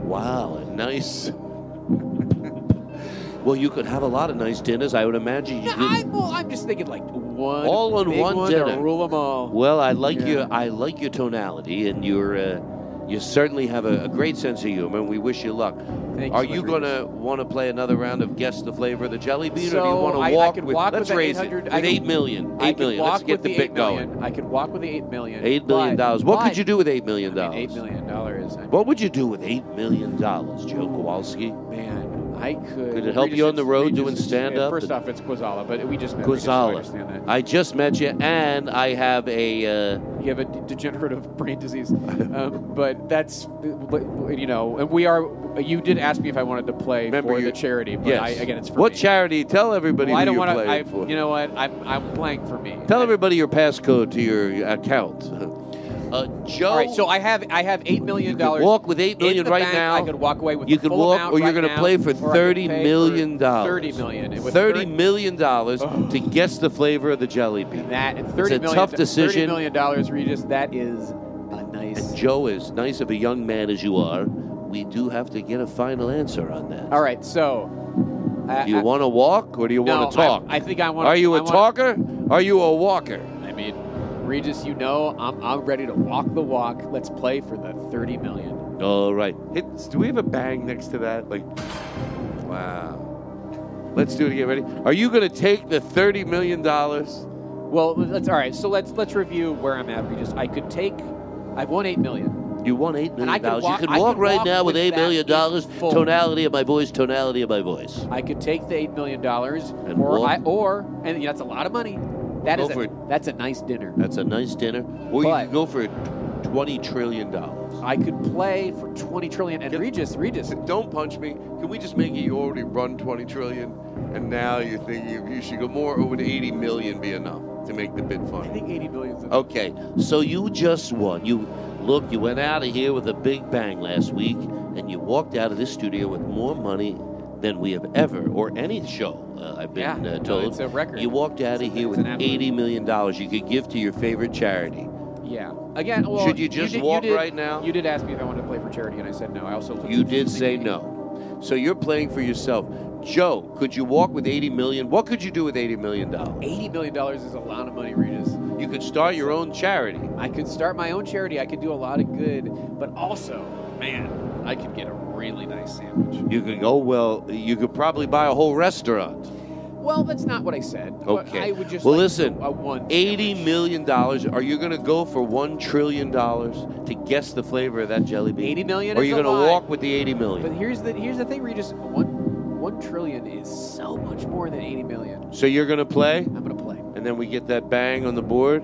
Wow, a nice. Well, you could have a lot of nice dinners. I would imagine you could. I'm just thinking like one. All on big one one dinner. To rule them all. Well, I like your tonality, and you certainly have a great sense of humor, and we wish you luck. Thank Are so you much, going to want to play another round of Guess the Flavor of the Jelly Bean, So or do you want to I walk could with... walk let's with the raise it. 800 With I could- $8 million. I $8 could million. walk Let's get with the the bit $8 going. million. I could walk with the $8 million. $8 million. What could you do with $8 million? I mean, $8 million. What would you do with $8 million, Joe Kowalski? Man, I could. Could it help you on the road doing stand-up? First off, it's Quazala, but we just met. So I Quazala. understand that. I just met you, and I have a... You have a degenerative brain disease, but that's, and we are. You did ask me if I wanted to play for the charity, but Yes. again, it's for what me. charity? Tell everybody Well, I who don't you're want playing to. for. You know what? I'm playing for me. Tell everybody your passcode to your account. Joe. All right, so I have $8 million. You could walk with $8 million in the right bank. now. I could walk away with You the could full walk, amount or you're right going to now, play for or I could $30 pay million. for $30 million. And with $30 million to guess the flavor of the jelly bean. That and It's $30 a million. tough decision. $30 million, Regis. That is a nice. And Joe, as nice of a young man as you are, we do have to get a final answer on that. All right, so. Do you want to walk or do you want to talk? I think I want. Are you a talker? Are you a walker? I mean, Regis, I'm ready to walk the walk. Let's play for the $30 million. All right. Do we have a bang next to that? Wow. Let's do it again. Ready? Are you going to take the $30 million? Well, all right. So let's review where I'm at, Regis. I've won $8 million. You won $8 million. And I could walk- you I can walk could right walk now with with $8 million. that full. Tonality of my voice. Tonality of my voice. I could take the $8 million, And and that's a lot of money. That's a nice dinner. That's a nice dinner. Or you could go for $20 trillion. I could play for $20 trillion. And Regis. Don't punch me. Can we just make it you already run $20 trillion, and now you're thinking you should go more, or would $80 million be enough to make the bid fun? I think $80 million is enough. Okay, so you just won. You went out of here with a big bang last week, and you walked out of this studio with more money than we have ever, or any show, I've been told. it's a record. You walked out of here with $80 million you could give to your favorite charity. Yeah. Again, well, Should you just walk right now? You did ask me if I wanted to play for charity, and I said no. I also looked You at did the say game. no. So you're playing for yourself. Joe, could you walk with $80 million? What could you do with $80 million? $80 million is a lot of money, Regis. You could start your own charity. I could start my own charity. I could do a lot of good, but also, man, I could get a really nice sandwich. You could go, you could probably buy a whole restaurant. Well, that's not what I said. But Okay. I would just well, like listen, one $80 million. Are you going to go for $1 trillion to guess the flavor of that jelly bean? $80 million Or are is you a going to lot. walk with the $80 million? But here's the thing, Regis. $1 trillion is so much more than $80 million. So you're going to play? I'm going to play. And then we get that bang on the board?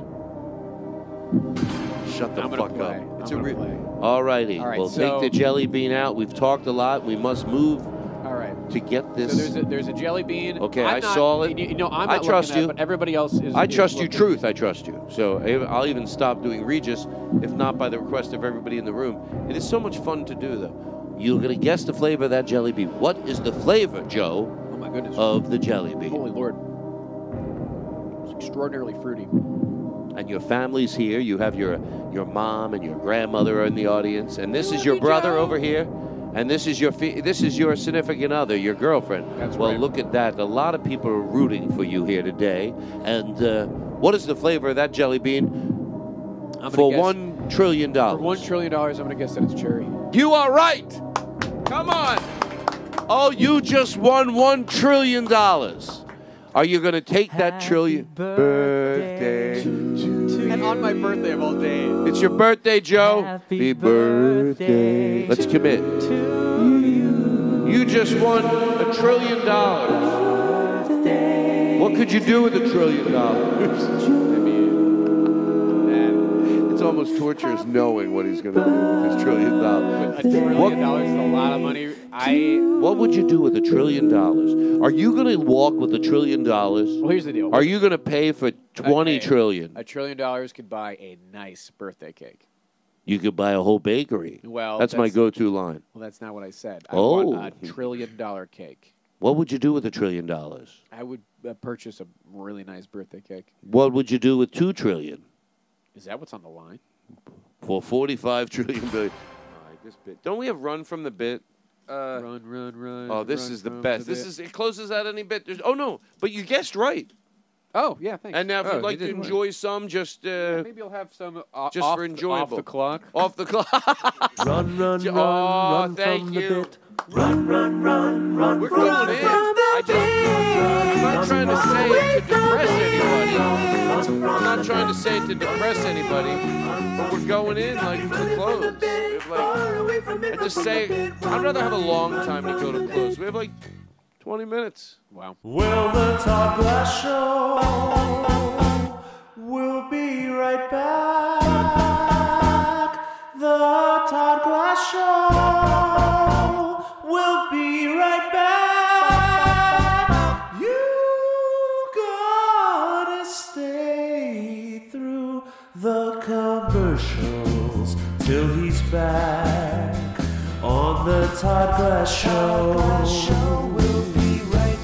Shut the I'm fuck gonna up. play. I'm gonna play. All righty. All right, We'll so- take the jelly bean out. We've talked a lot. We must move All right. to get this. So there's a jelly bean. Okay, I'm I not- saw it. You know, I'm I not trust looking you. At it, but everybody else is. I is trust you, looking. truth. I trust you. So I'll even stop doing Regis, if not by the request of everybody in the room. It is so much fun to do, though. You're going to guess the flavor of that jelly bean. What is the flavor, Joe, Oh my goodness. of the jelly bean? Holy Lord. It's extraordinarily fruity. And your family's here. You have your mom and your grandmother are in the audience, and this is your brother over here, and this is your significant other, your girlfriend. That's well, right. look at that. A lot of people are rooting for you here today. And what is the flavor of that jelly bean I'm for gonna guess- $1 trillion? For $1 trillion, I'm going to guess that it's cherry. You are right. Come on. Oh, you just won $1 trillion. Are you going to take that trillion? Birthday. And on my birthday of all days. It's your birthday, Joe. Happy birthday. Let's commit. You just won $1 trillion. What could you do with $1 trillion? It's almost torturous knowing what he's going to do with his $1 trillion. $1 trillion is a lot of money. What would you do with $1 trillion? Are you going to walk with $1 trillion? Well, here's the deal. Are you going to pay for $20 trillion? $1 trillion could buy a nice birthday cake. You could buy a whole bakery. Well, that's my go-to line. Well, that's not what I said. I Oh. want $1 trillion cake. What would you do with $1 trillion? I would purchase a really nice birthday cake. What would you do with $2 trillion? Is that what's on the line? For 45 trillion billion. this bit. Don't we have Run from the Bit? Run. Oh, this run is the from best. the This bit. is it closes out any bit. Oh no, but you guessed right. Oh yeah, thanks. And now if you'd like to enjoy some, just maybe you'll have some just off for enjoyable. off the clock. Off the clock. run thank from you. the bit. Run We're going in. I'm not trying to say it to depress anybody. I'm not trying to say it to depress anybody. But we're going in like to close. We have like, I just say, I'd rather have a long time to go to close. We have like 20 minutes. Wow. Well, the Todd Glass Show will be right back. The Todd Glass Show will be right back. You gotta stay through the commercials till he's back on the Todd Glass Show. We'll be right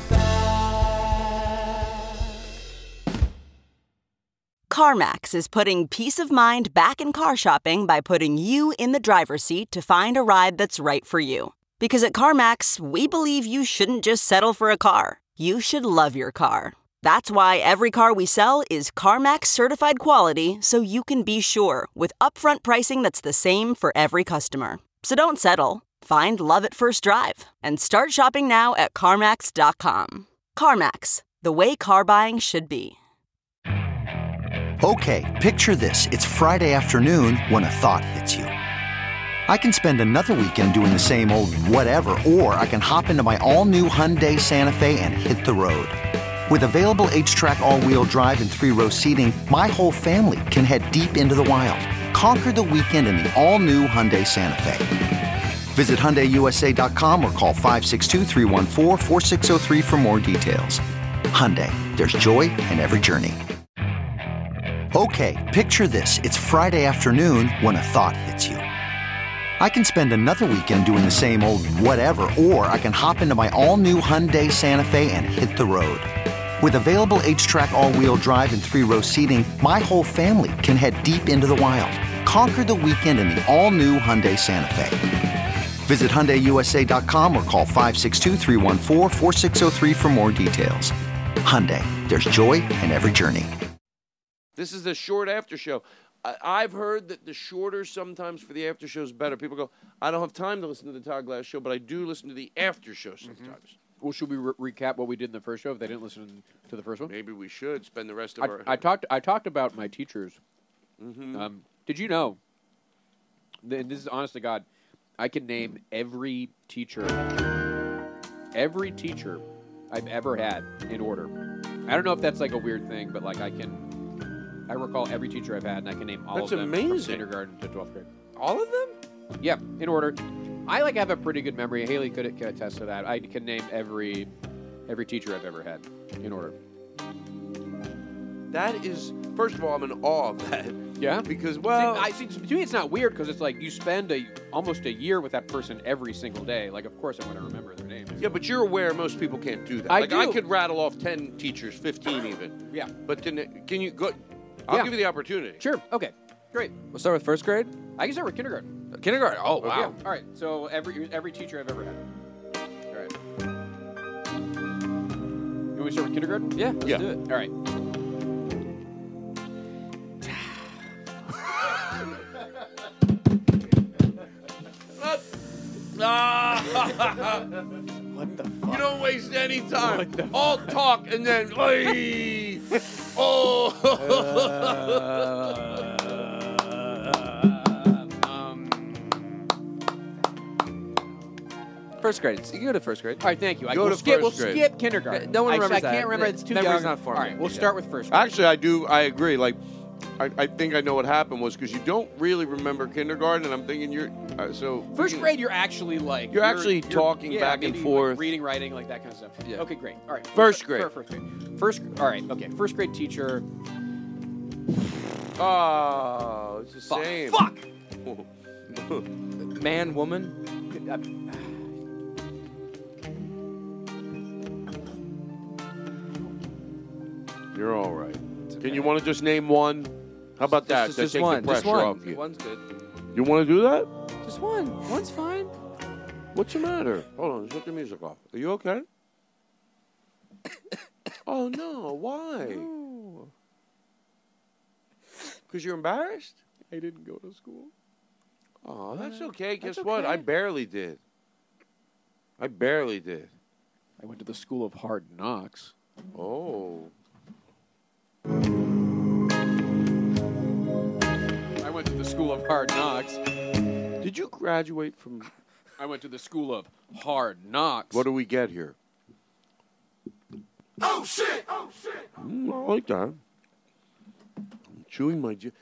CarMax is putting peace of mind back in car shopping by putting you in the driver's seat to find a ride that's right for you. Because at CarMax, we believe you shouldn't just settle for a car. You should love your car. That's why every car we sell is CarMax certified quality, so you can be sure with upfront pricing that's the same for every customer. So don't settle. Find love at first drive and start shopping now at CarMax.com. CarMax, the way car buying should be. Okay, picture this. It's Friday afternoon when a thought hits you. I can spend another weekend doing the same old whatever, or I can hop into my all-new Hyundai Santa Fe and hit the road. With available H-Track all-wheel drive and 3-row seating, my whole family can head deep into the wild. Conquer the weekend in the all-new Hyundai Santa Fe. Visit HyundaiUSA.com or call 562-314-4603 for more details. Hyundai, there's joy in every journey. Okay, picture this. It's Friday afternoon when a thought hits you. I can spend another weekend doing the same old whatever, or I can hop into my all-new Hyundai Santa Fe and hit the road. With available H-Track all-wheel drive and 3-row seating, my whole family can head deep into the wild. Conquer the weekend in the all-new Hyundai Santa Fe. Visit HyundaiUSA.com or call 562-314-4603 for more details. Hyundai, there's joy in every journey. This is the short after show. I've heard that the shorter sometimes for the after show is better. People go, I don't have time to listen to the Todd Glass show, but I do listen to the after show sometimes. Well, should we recap what we did in the first show if they didn't listen to the first one? Maybe we should spend the rest of our... I talked about my teachers. Mm-hmm. Did you know, and this is honest to God, I can name every teacher I've ever had in order. I don't know if that's like a weird thing, but like I recall every teacher I've had, and I can name all of them from kindergarten to 12th grade. All of them? Yeah, in order. I have a pretty good memory. Haley could attest to that. I can name every teacher I've ever had in order. That is, first of all, I'm in awe of that. Yeah? Because, well... to me, it's not weird because it's like you spend almost a year with that person every single day. Like, of course I want to remember their names. Yeah, but you're aware most people can't do that. I could rattle off 10 teachers, 15 even. Yeah. But then, can you go... I'll give you the opportunity. Sure. Okay. Great. We'll start with first grade? I can start with kindergarten. Kindergarten? Oh, wow. Yeah. All right. So every teacher I've ever had. All right. You want me to start with kindergarten? Yeah, let's do it. All right. What the fuck? You don't waste any time. All talk and then... Oy! Oh! First grade. You can go to first grade. All right, thank you. We'll skip kindergarten. No one remembers I can't remember. It's too Memory's young. not formed All right, yet. we'll start with first grade. Actually, I agree. Like, I think I know what happened was because you don't really remember kindergarten, and I'm thinking you're... First grade, you're actually like... You're actually talking back and forth. Like reading, writing, like that kind of stuff. Yeah. Okay, great. All right. First grade. All right, okay. First grade teacher... Oh, it's the same. Fuck! Man, woman? You're all right. Can you want to just name one? How about that? Just take one. the pressure Just one. off you. One's good. You want to do that? Just one. One's fine. What's the matter? Hold on, shut the music off. Are you okay? Oh, no. Why? Because you're embarrassed? I didn't go to school. Oh, that's okay. Guess That's what? okay. I barely did. I went to the School of Hard Knocks. Oh. I went to the School of Hard Knocks. Did you graduate from... I went to the School of Hard Knocks. What do we get here? Oh shit! I like that. I'm chewing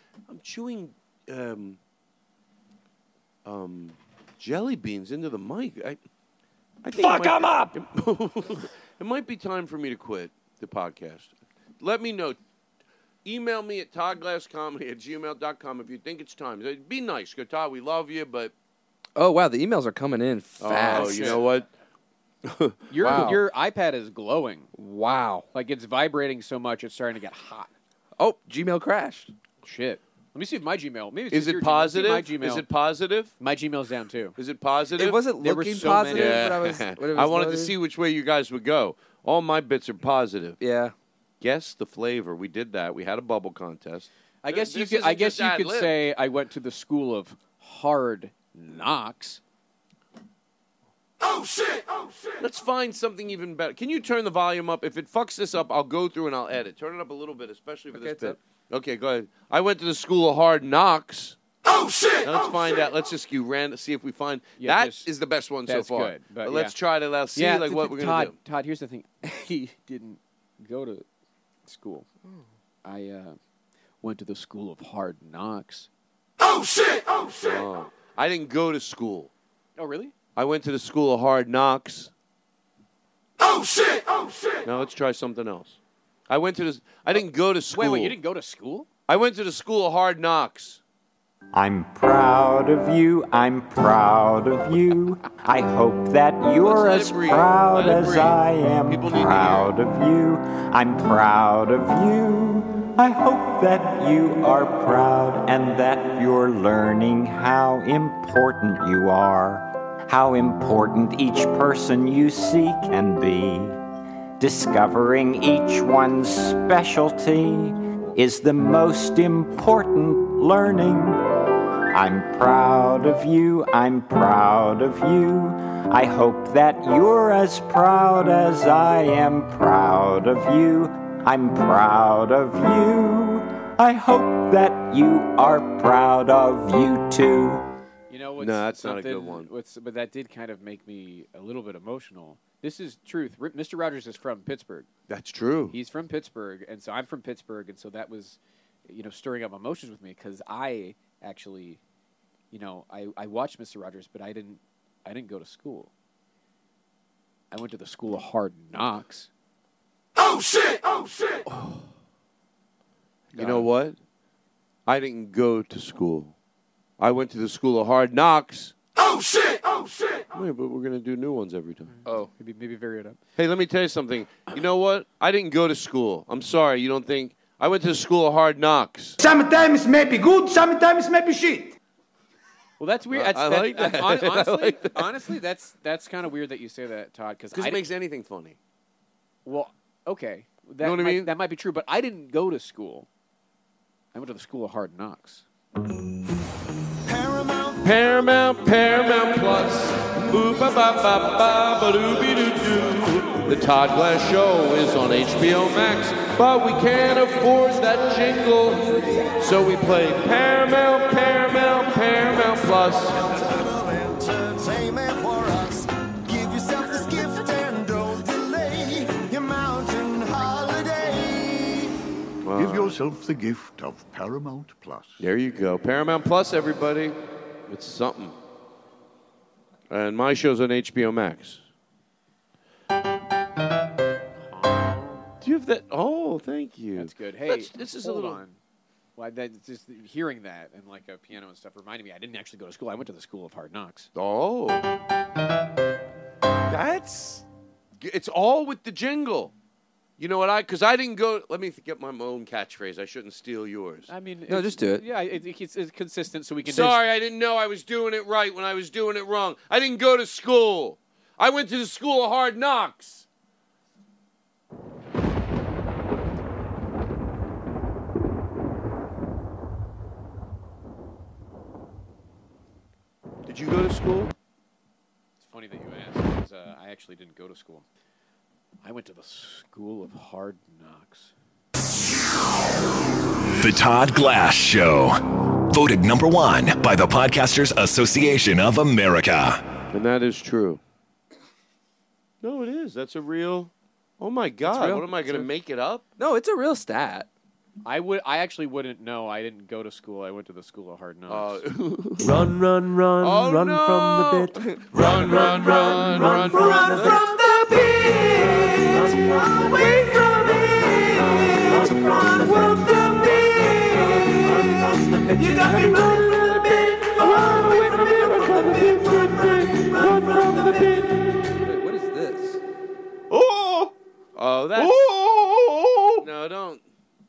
jelly beans into the mic. I think Fuck 'em up! It might be time for me to quit the podcast. Let me know. Email me at toddglasscomedy@gmail.com if you think it's time. Be nice. Go, Todd, we love you, but... Oh, wow, the emails are coming in fast. Oh, you know what? Your iPad is glowing. Wow. Like it's vibrating so much it's starting to get hot. Oh, Gmail crashed. Shit. Let me see if my Gmail. Maybe Is it positive? My Gmail. Is it positive? My Gmail's down too. Is it positive? It wasn't There were looking so positive, many. but I was. When it was I wanted to loaded. see which way you guys would go. All my bits are positive. Yeah. Guess the flavor. We did that. We had a bubble contest. I guess you This could. isn't I guess just you could ad-lib. say I went to the School of Hard Knocks. Oh shit! Oh shit! Let's find something even better. Can you turn the volume up? If it fucks this up, I'll go through and I'll edit. Turn it up a little bit, especially for Okay, this it's bit. up. Okay, go ahead. I went to the School of Hard Knocks. Oh shit! Now let's find out. Let's just see if we find Yeah, that just- is the best one so that's far. good, but let's yeah. try to now see Yeah, like what we're Todd, gonna do. Todd, here's the thing. He didn't go to school. I went to the School of Hard Knocks. Oh shit! Oh shit! Oh. I didn't go to school. Oh, really? I went to the School of Hard Knocks. Oh shit! Oh shit! Now let's try something else. I didn't go to school. Wait, you didn't go to school? I went to the School of Hard Knocks. I'm proud of you, I'm proud of you. I hope that you're Let's as let it breathe. proud Let it as breathe. I am People need to proud of you. I'm proud of you. I hope that you are proud and that you're learning how important you are. How important each person you see can be. Discovering each one's specialty is the most important learning. I'm proud of you, I'm proud of you. I hope that you're as proud as I am proud of you. I'm proud of you. I hope that you are proud of you too. You know what's No, that's not a good something- one. But that did kind of make me a little bit emotional. This is truth. Mr. Rogers is from Pittsburgh. That's true. He's from Pittsburgh, and so I'm from Pittsburgh, and so that was, stirring up emotions with me because I actually, I watched Mr. Rogers, but I didn't go to school. I went to the School of Hard Knocks. Oh shit! Oh shit! You know what? I didn't go to school. I went to the School of Hard Knocks. Oh shit! Oh shit! Wait, but we're gonna do new ones every time. Oh, maybe vary it up. Hey, let me tell you something. You know what? I didn't go to school. I'm sorry. You don't think I went to the School of Hard Knocks? Sometimes maybe good, sometimes maybe shit. Well, that's weird. I like that. Honestly, that's kind of weird that you say that, Todd. Because Because it makes anything funny. Well, okay, that know what I might, mean? That might be true, but I didn't go to school. I went to the School of Hard Knocks. Paramount Plus. Boo ba ba ba ba ba doo be doo doo. The Todd Glass Show is on HBO Max, but we can't afford that jingle, so we play Paramount Plus. Entertainment for us. Give yourself this gift and don't delay your mountain holiday. Give yourself the gift of Paramount Plus. There you go. Paramount Plus, everybody. It's something. And my show's on HBO Max. Do you have that? Oh, thank you. That's good. Hey, this is hold a little. on. Well, just hearing that and like a piano and stuff reminded me I didn't actually go to school. I went to the School of Hard Knocks. Oh, it's all with the jingle. You know what? Because I didn't go. Let me get my own catchphrase. I shouldn't steal yours. I mean, No, just do it. Yeah, it's consistent, so we can. Sorry, I didn't know I was doing it right when I was doing it wrong. I didn't go to school. I went to the school of hard knocks. Did you go to school? It's funny that you asked, because I actually didn't go to school. I went to the School of Hard Knocks. The Todd Glass Show. Voted #1 by the Podcasters Association of America. And that is true. No, it is. That's a real... Oh, my God. real. What am I going to make it up? No, it's a real stat. I actually wouldn't know. I didn't go to school. I went to the School of Hard Knocks. Run, run, run, Oh, run no. from the bit. Run, run, run, run from the bit. Away from it. Run from the bit. You got me running from the bit. Away from it. Run from the bit. Run from the bit. Wait, what is this? Oh, that's... Oh! No, don't.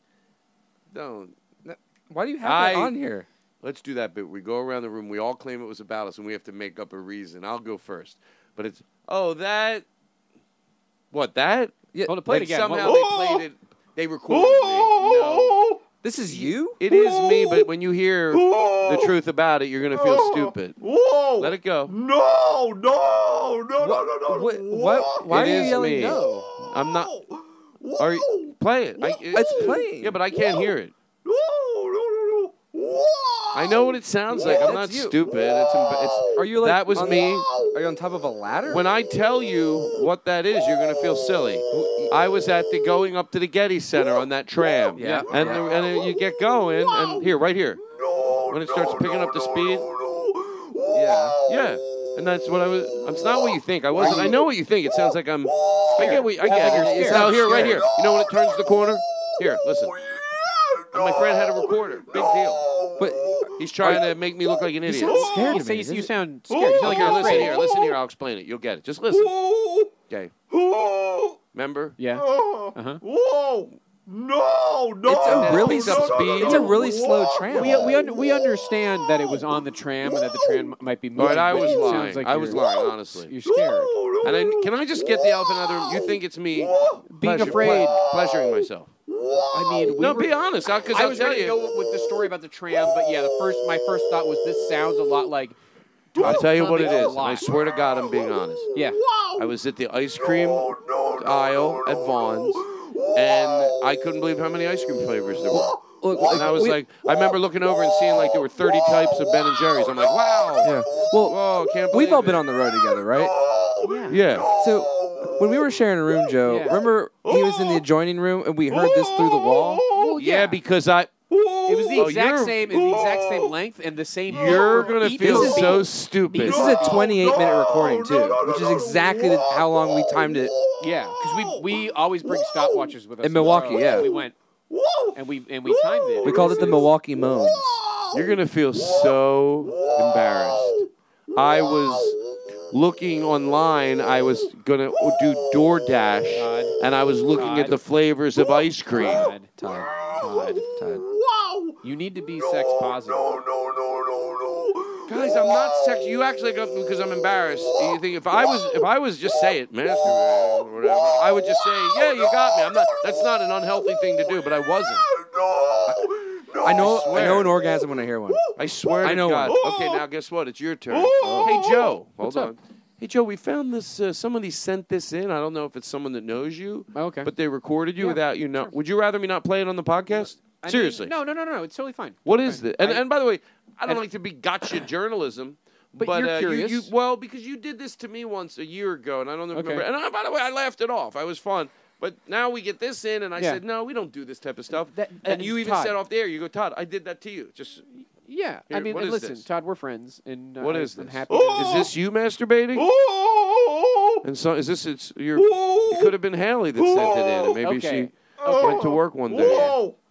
Why do you have that on here? Let's do that bit. We go around the room. We all claim it was about us, and we have to make up a reason. I'll go first. But it's, that... What, that? Yeah, hold it, play it Like again. somehow they played it. They recorded me. No. This is you? It is me, but when you hear the truth about it, you're going to feel stupid. Whoa! Let it go. No! What? Why It are you is yelling me. no? I'm not... Are you, play it. It's playing. Yeah, but I can't hear it. I know what it sounds like. I'm not That's you. stupid. Are you like that was on, me. Are you on top of a ladder? When I tell you what that is, you're going to feel silly. I was at the going up to the Getty Center on that tram. Yeah. And then you get going, and right here. When it starts picking up the speed. Yeah. And that's what I was. It's not what you think. I wasn't. I know what you think. It sounds like I'm. I get it. You're Now, here, right scared. here. You know when it turns the corner? Here, listen. And my friend had a recorder. Big deal. But he's trying to make me look like an idiot. sound scared You to say me. you sound scared. You sound like Okay, you're listen afraid. here. Listen here. I'll explain it. You'll get it. Just listen. Okay. Remember? Yeah. Whoa! No! It's a really picks up speed. It's a really slow tram. We understand that it was on the tram and that the tram might be moving. All right, I but was it sounds lying. like I was you're- lying, honestly. You're scared. And can I just get the elephant out of the room? You think it's me Being afraid. pleasuring myself? I mean, Be honest, because I I'll was tell ready to you. go with the story about the tram, but yeah, my first thought was this sounds a lot like. I'll tell you what it something a is. And lot. I swear to God, I'm being honest. Yeah. I was at the ice cream aisle at Vaughn's, and I couldn't believe how many ice cream flavors there were. And I was like, I remember looking over and seeing like there were 30 types of Ben and Jerry's. I'm like, wow. Yeah. Well, Whoa, can't believe we've all it. been on the road together, right? Yeah. So when we were sharing a room, Joe, remember he was in the adjoining room and we heard this through the wall? Well, Yeah, because I. It was the exact you're- same length and the same. You're gonna beat. feel This is- so stupid. This is a 28-minute recording too, which is exactly how long we timed it. Yeah, because we always bring stopwatches with us In Milwaukee, the road. yeah. And we went and we timed it. We called it the Milwaukee Moans. You're gonna feel so embarrassed. I was looking online. I was gonna do DoorDash, and I was looking at the flavors of ice cream. Todd. You need to be sex positive. Guys, I'm not sex. You act like I'm, because I'm embarrassed. You think if I was just say it, man, or whatever, I would just say, yeah, you got me. I'm not. That's not an unhealthy thing to do, but I wasn't. I know swear. an orgasm when I hear one. I swear I to know God. one. Okay, now guess what? It's your turn. Hey, Joe. What's Hold up? on. Hey, Joe, we found this. Somebody sent this in. I don't know if it's someone that knows you. Okay. But they recorded you without you know. Sure. Would you rather me not play it on the podcast? I mean, Seriously. no. It's totally fine. What is this? fine. And by the way, I don't like to be gotcha journalism. But you're curious. Because you did this to me once a year ago, and I don't remember. Okay. And by the way, I laughed it off. I was fun. But now we get this in, and I said, no, we don't do this type of stuff. And you even Todd. said off the air, you go, Todd, I did that to you. Just Yeah, Here, I mean, what and is listen, this? Todd, we're friends, and What is I'm this? happy. Is this you masturbating? And so is this? It could have been Haley that sent it in, and maybe Okay. she went to work one day.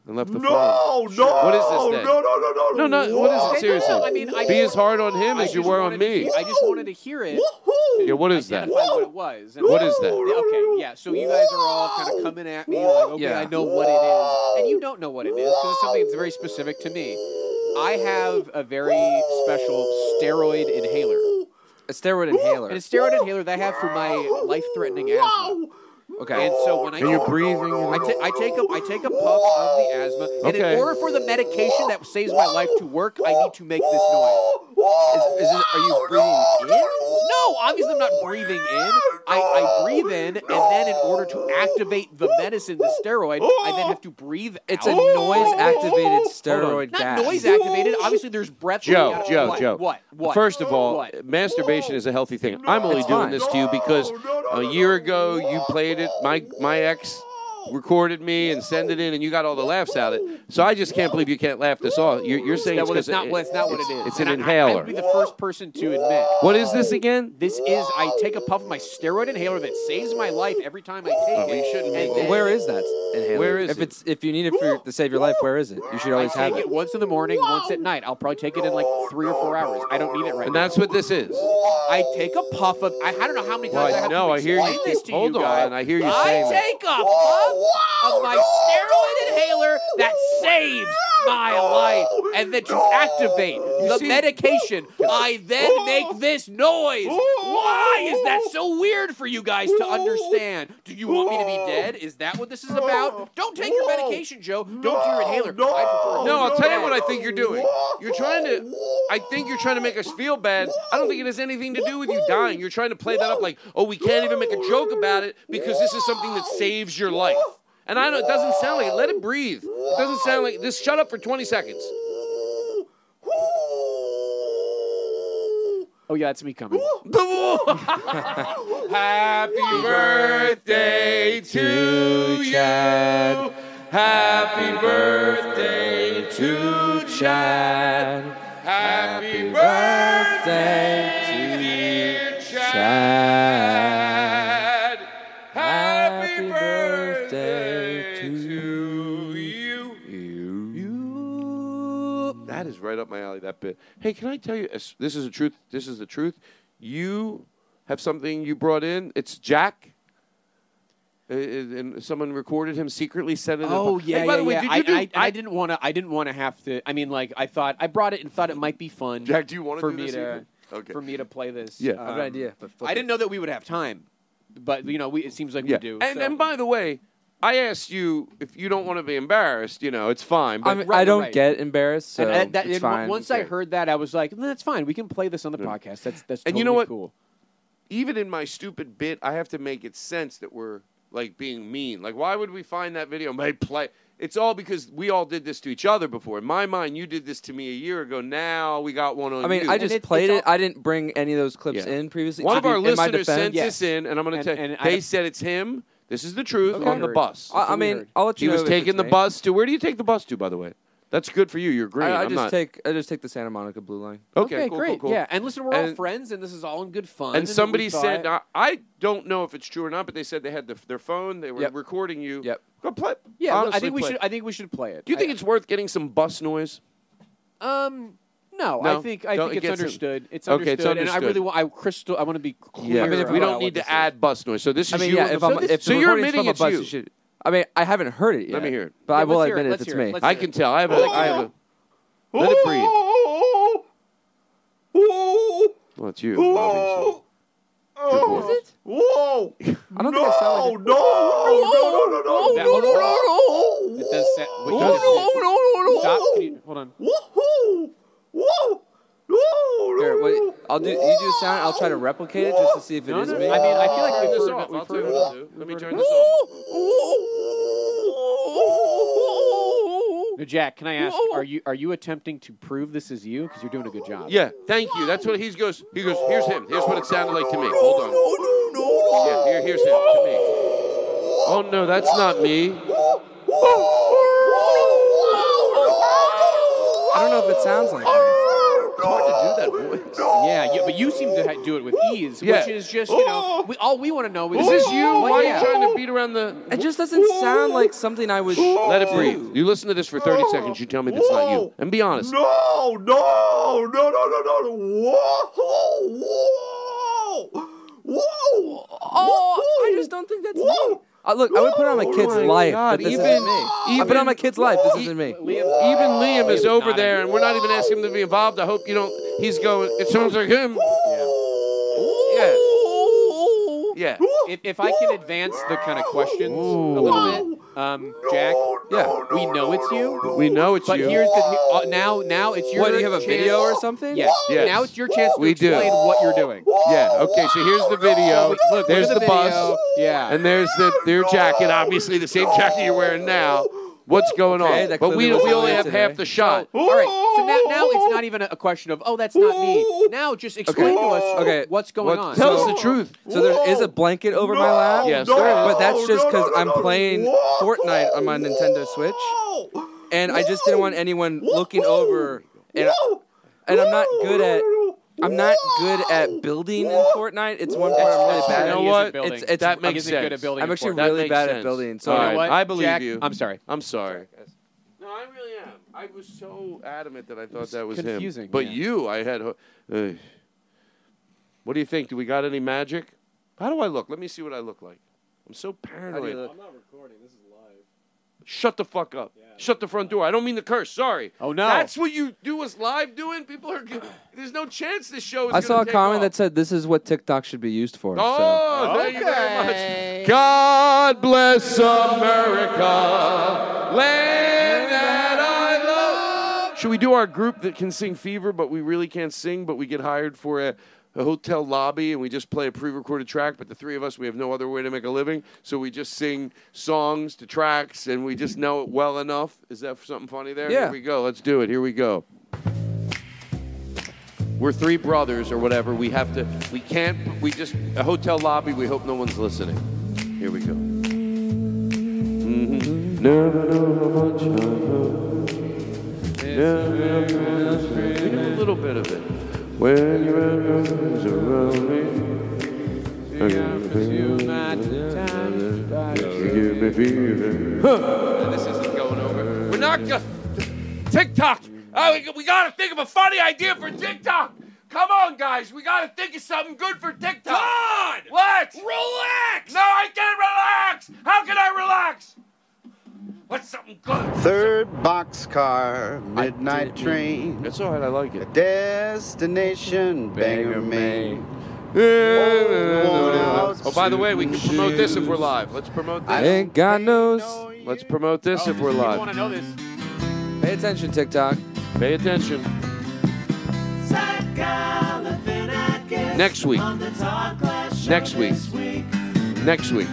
and left the No, farm. no, What is this then? no. What is it? Okay, Seriously. no, I mean, be as hard on him I as you just were on wanted to me. hear- I just wanted to hear it. Yeah, what is that? Identify what it was. And What is that? Okay, yeah. So you guys are all kind of coming at me like, okay, Yeah. I know what it is, and you don't know what it is because it's something that's very specific to me. I have a very special steroid inhaler. A steroid inhaler. And a steroid inhaler that I have for my life-threatening asthma. Okay. And so when I And you're breathing. I take a puff of the asthma, and Okay. in order for the medication that saves my life to work, I need to make this noise. Are you breathing in? No, obviously I'm not breathing in. I breathe in, and then in order to activate the medicine, the steroid, I then have to breathe It's out. a noise-activated steroid Not gas. noise activated. Obviously, there's breath. coming out. Joe. What? First of all, What? masturbation is a healthy thing. I'm only It's doing fine. this to you because a year ago you played it. My ex recorded me and sent it in, and you got all the laughs out of it. So I just can't believe you can't laugh this off. You're saying it's That's because not what it is. It's an And inhaler. I'd be the first person to admit. What is this again? This is I take a puff of my steroid inhaler that saves my life every time I take it. You shouldn't and make then Where is that inhaler? Where is if it? it's if you need it to save your life, where is it? You should always I have take it once in the morning, once at night. I'll probably take it in like 3 or 4 hours. I don't need it right And now. that's what this is. I take a puff of. I don't know how many times I have no, to I hear explain you. this to Hold you on, guys. I hear you saying I that. take a puff of my steroid inhaler that saves my life, and then to activate the medication, I then make this noise. Why is that so weird for you guys to understand? Do you want me to be dead? Is that what this is about? Don't take your medication, Joe. Don't do your inhaler. I prefer No, I'll tell you dead. what I think you're doing. I think you're trying to make us feel bad. I don't think it has anything to do with you dying. You're trying to play that up like, oh, we can't even make a joke about it because this is something that saves your life. And I know it doesn't sound like it. Let it breathe. It doesn't sound like this. Shut up for 20 seconds. Oh yeah, it's me coming. Happy birthday to you. Happy birthday to Chad. Happy birthday dear Chad. Happy birthday to you. That is right up my alley, that bit. Hey, can I tell you, this is the truth. This is the truth. You have something you brought in. It's Jack. And someone recorded him secretly, sent it. Oh Hey, by the way, did you do? I didn't want to. I didn't want to have to. I mean, like I thought I brought it and thought it might be fun. Jack, do you want to for do me this to even? Okay. for me to play this? Yeah. I have an idea, but I didn't know that we would have time, but you know, it seems like we do. And, so. and by the way, I asked you if you don't want to be embarrassed. You know, it's fine. But I mean, I don't get embarrassed, so And that- it's and fine. Once I heard that, I was like, "That's fine. We can play this on the podcast. That's and totally you know what? cool." Even in my stupid bit, I have to make it sense that we're like being mean. Like, why would we find that video? May play. It's all because we all did this to each other before. In my mind, you did this to me a year ago. Now we got one on I mean, you. I just played it. I didn't bring any of those clips Yeah. in previously. One To of be- our in my listeners defense- sent this in, and I'm going to tell you. and They said it's him. This is the truth Okay. on the bus. I mean, I'll let you He know was if taking it's the me. bus to. Where do you take the bus to, by the way? That's good for you. You're green. I I'm just not. take the Santa Monica Blue Line. Okay, cool, great. cool, cool. Yeah, and listen, we're all And- friends, and this is all in good fun. And somebody we said, thought- I don't know if it's true or not, but they said they had their phone. They were Yep. recording you. Yep. Go play. "Yeah, honestly, I think we play. should. I think we should play it." Do you think it's worth getting some bus noise? No, No? I think Don't- it's it gets understood. It's Okay, understood, it's and I understood. really want. I want to be clear. Yeah, I mean, if we about don't need what to add bus noise. So this is I mean, you. yeah. on the If I'm, phone? if so the you're recording's admitting from a it's bus, you. you should. I mean, I haven't heard it yet. Let me hear it. But I Yeah, will let's hear admit it, it let's if it's hear it, me. let's I can tell. I have a. Let it breathe. Well, it's you. Obviously. Oh, Is it? Whoa! I don't think I sound like It does set. Wait, Stop. Can you, hold on. Here, wait, I'll do. You do a sound. I'll try to replicate it just to see if it is me. I mean, I feel like Turn we've this heard off. it. I'll We've tell you heard what it. to do. Let me turn this off. No, Jack, can I ask? Are you attempting to prove this is you? Because you're doing a good job. Yeah, thank you. That's what he goes. He goes. Here's him. Here's what it sounded like to me. Hold on. Yeah, here's him to me. Oh no, that's not me. I don't know if it sounds like me. It's hard to do that that voice. Yeah, but you seem to do it with ease, which is just, all we want to know is... Is this you? Why are you yeah. trying to beat around the... It just doesn't sound like something I would Let it do. breathe. You listen to this for 30 seconds. You tell me that's not you. And be honest. No. Whoa. I just don't think that's me. Look, I would put on my kid's life, but this isn't me. I put on my kid's life. This isn't me. Even Liam is over there, and we're not even asking him to be involved. I hope you don't. He's going. It sounds like him. Yeah. If I can advance the kind of questions a little bit, Jack. We know it's you. We know it's but you. But here's the now it's your. What, do you have a chance. video or something? Yes. Now it's your chance to explain what you're doing. Yeah. Okay. So here's the video. Look, there's the bus. Yeah. And there's their jacket. Obviously, the same jacket you're wearing now. What's going on? But we only have half the shot. All right. So now it's not even a question of, that's not me. Now just explain to us what's going on. Tell us the truth. So there is a blanket over my lap. Yes, but that's just because I'm playing Fortnite on my Nintendo Switch, and I just didn't want anyone looking over. And I'm not good at building in Fortnite. It's one part I'm really bad at. You know what? It's that makes sense. I'm actually really bad at building. So I believe Jack, you. I'm sorry. I'm sorry. No, I really am. I was so adamant that I thought that was confusing, him. But yeah. you, I had. What do you think? Do we got any magic? How do I look? Let me see what I look like. I'm so paranoid. I'm not recording. This is live. Shut the fuck up. Yeah. Shut the front door. I don't mean to curse. Sorry. Oh, no. That's what you do us live doing? People are... There's no chance this show is I saw a take comment off. that said this is what TikTok should be used for. Oh, thank you very much. God bless America, land that I love. Should we do our group that can sing Fever, but we really can't sing, but we get hired for a hotel lobby and we just play a pre-recorded track, but the three of us, we have no other way to make a living, so we just sing songs to tracks and we just know it well enough. Is that something funny there? Yeah. Here we go. Let's do it. Here we go. We're three brothers or whatever. We can't, a hotel lobby, we hope no one's listening. Here we go. Mm-hmm. Never know how much I love. Never know how much I do a little bit of it. When your arms around me, I give me fever. This isn't going over. We're not going. TikTok. Oh, we got to think of a funny idea for TikTok. Come on, guys. We got to think of something good for TikTok. Todd! What? Relax! No, I can't relax. How can I relax? What's something good? Third boxcar, midnight train. That's all right. I like it. Destination, Bangor, Maine. Oh, by the way, we can promote this if we're live. Let's promote this. I ain't got no. Let's promote this if we're You live. want to know this? Pay attention, TikTok. Pay attention. Next week. Next week. Next week.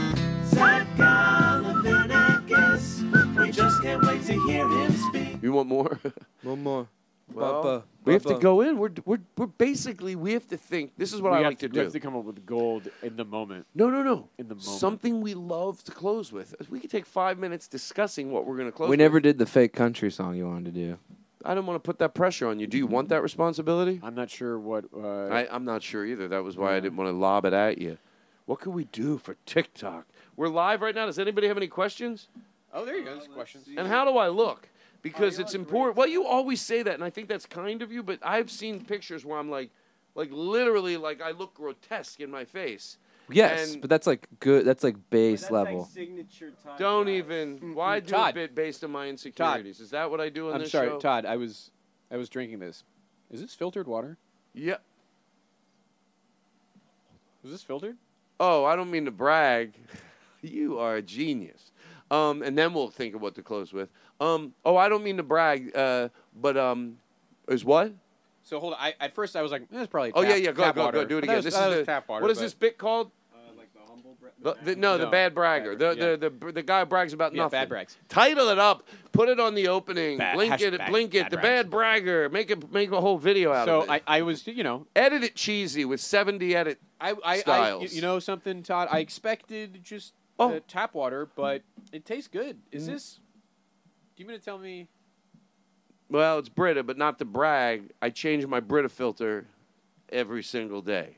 We just can't wait to hear him speak. You want more? One more. Well, we have to go in. We're basically, we have to think. This is what I like to do. We have to come up with gold in the moment. No. In the moment. Something we love to close with. We could take 5 minutes discussing what we're going to close We with. never did the fake country song you wanted to do. I don't want to put that pressure on you. Do you want that responsibility? I'm not sure what... I'm not sure either. That was why I didn't want to lob it at you. What could we do for TikTok? We're live right now. Does anybody have any questions? Oh, there you go. There's questions. And how do I look? Because it's important. Well, you always say that, and I think that's kind of you, but I've seen pictures where I'm like literally, like I look grotesque in my face. Yes, And but that's like good. That's like base level. Like signature Todd. don't even. Why do Todd. a bit based on my insecurities? Is that what I do on I'm this sorry, show? Todd. I was drinking this. Is this filtered water? Yeah. Is this filtered? Oh, I don't mean to brag. You are a genius. And then we'll think of what to close with. I don't mean to brag, but is what? So hold on. At first I was like, it's probably Oh, tap, yeah, tap go, water. do it I thought again. This was is tap water. what is but- this bit called? Like the humble The No, bad bragger. The guy who brags about Yeah, nothing. bad brags. Title it up. Put it on the opening. Blink it. Bad The brags. bad bragger. Make a whole video out So of it. I was, Edit it cheesy with 70 edit styles. you know something, Todd? I expected just tap water, but it tastes good. Is this? Do you mean to tell me? Well, it's Brita, but not to brag. I change my Brita filter every single day.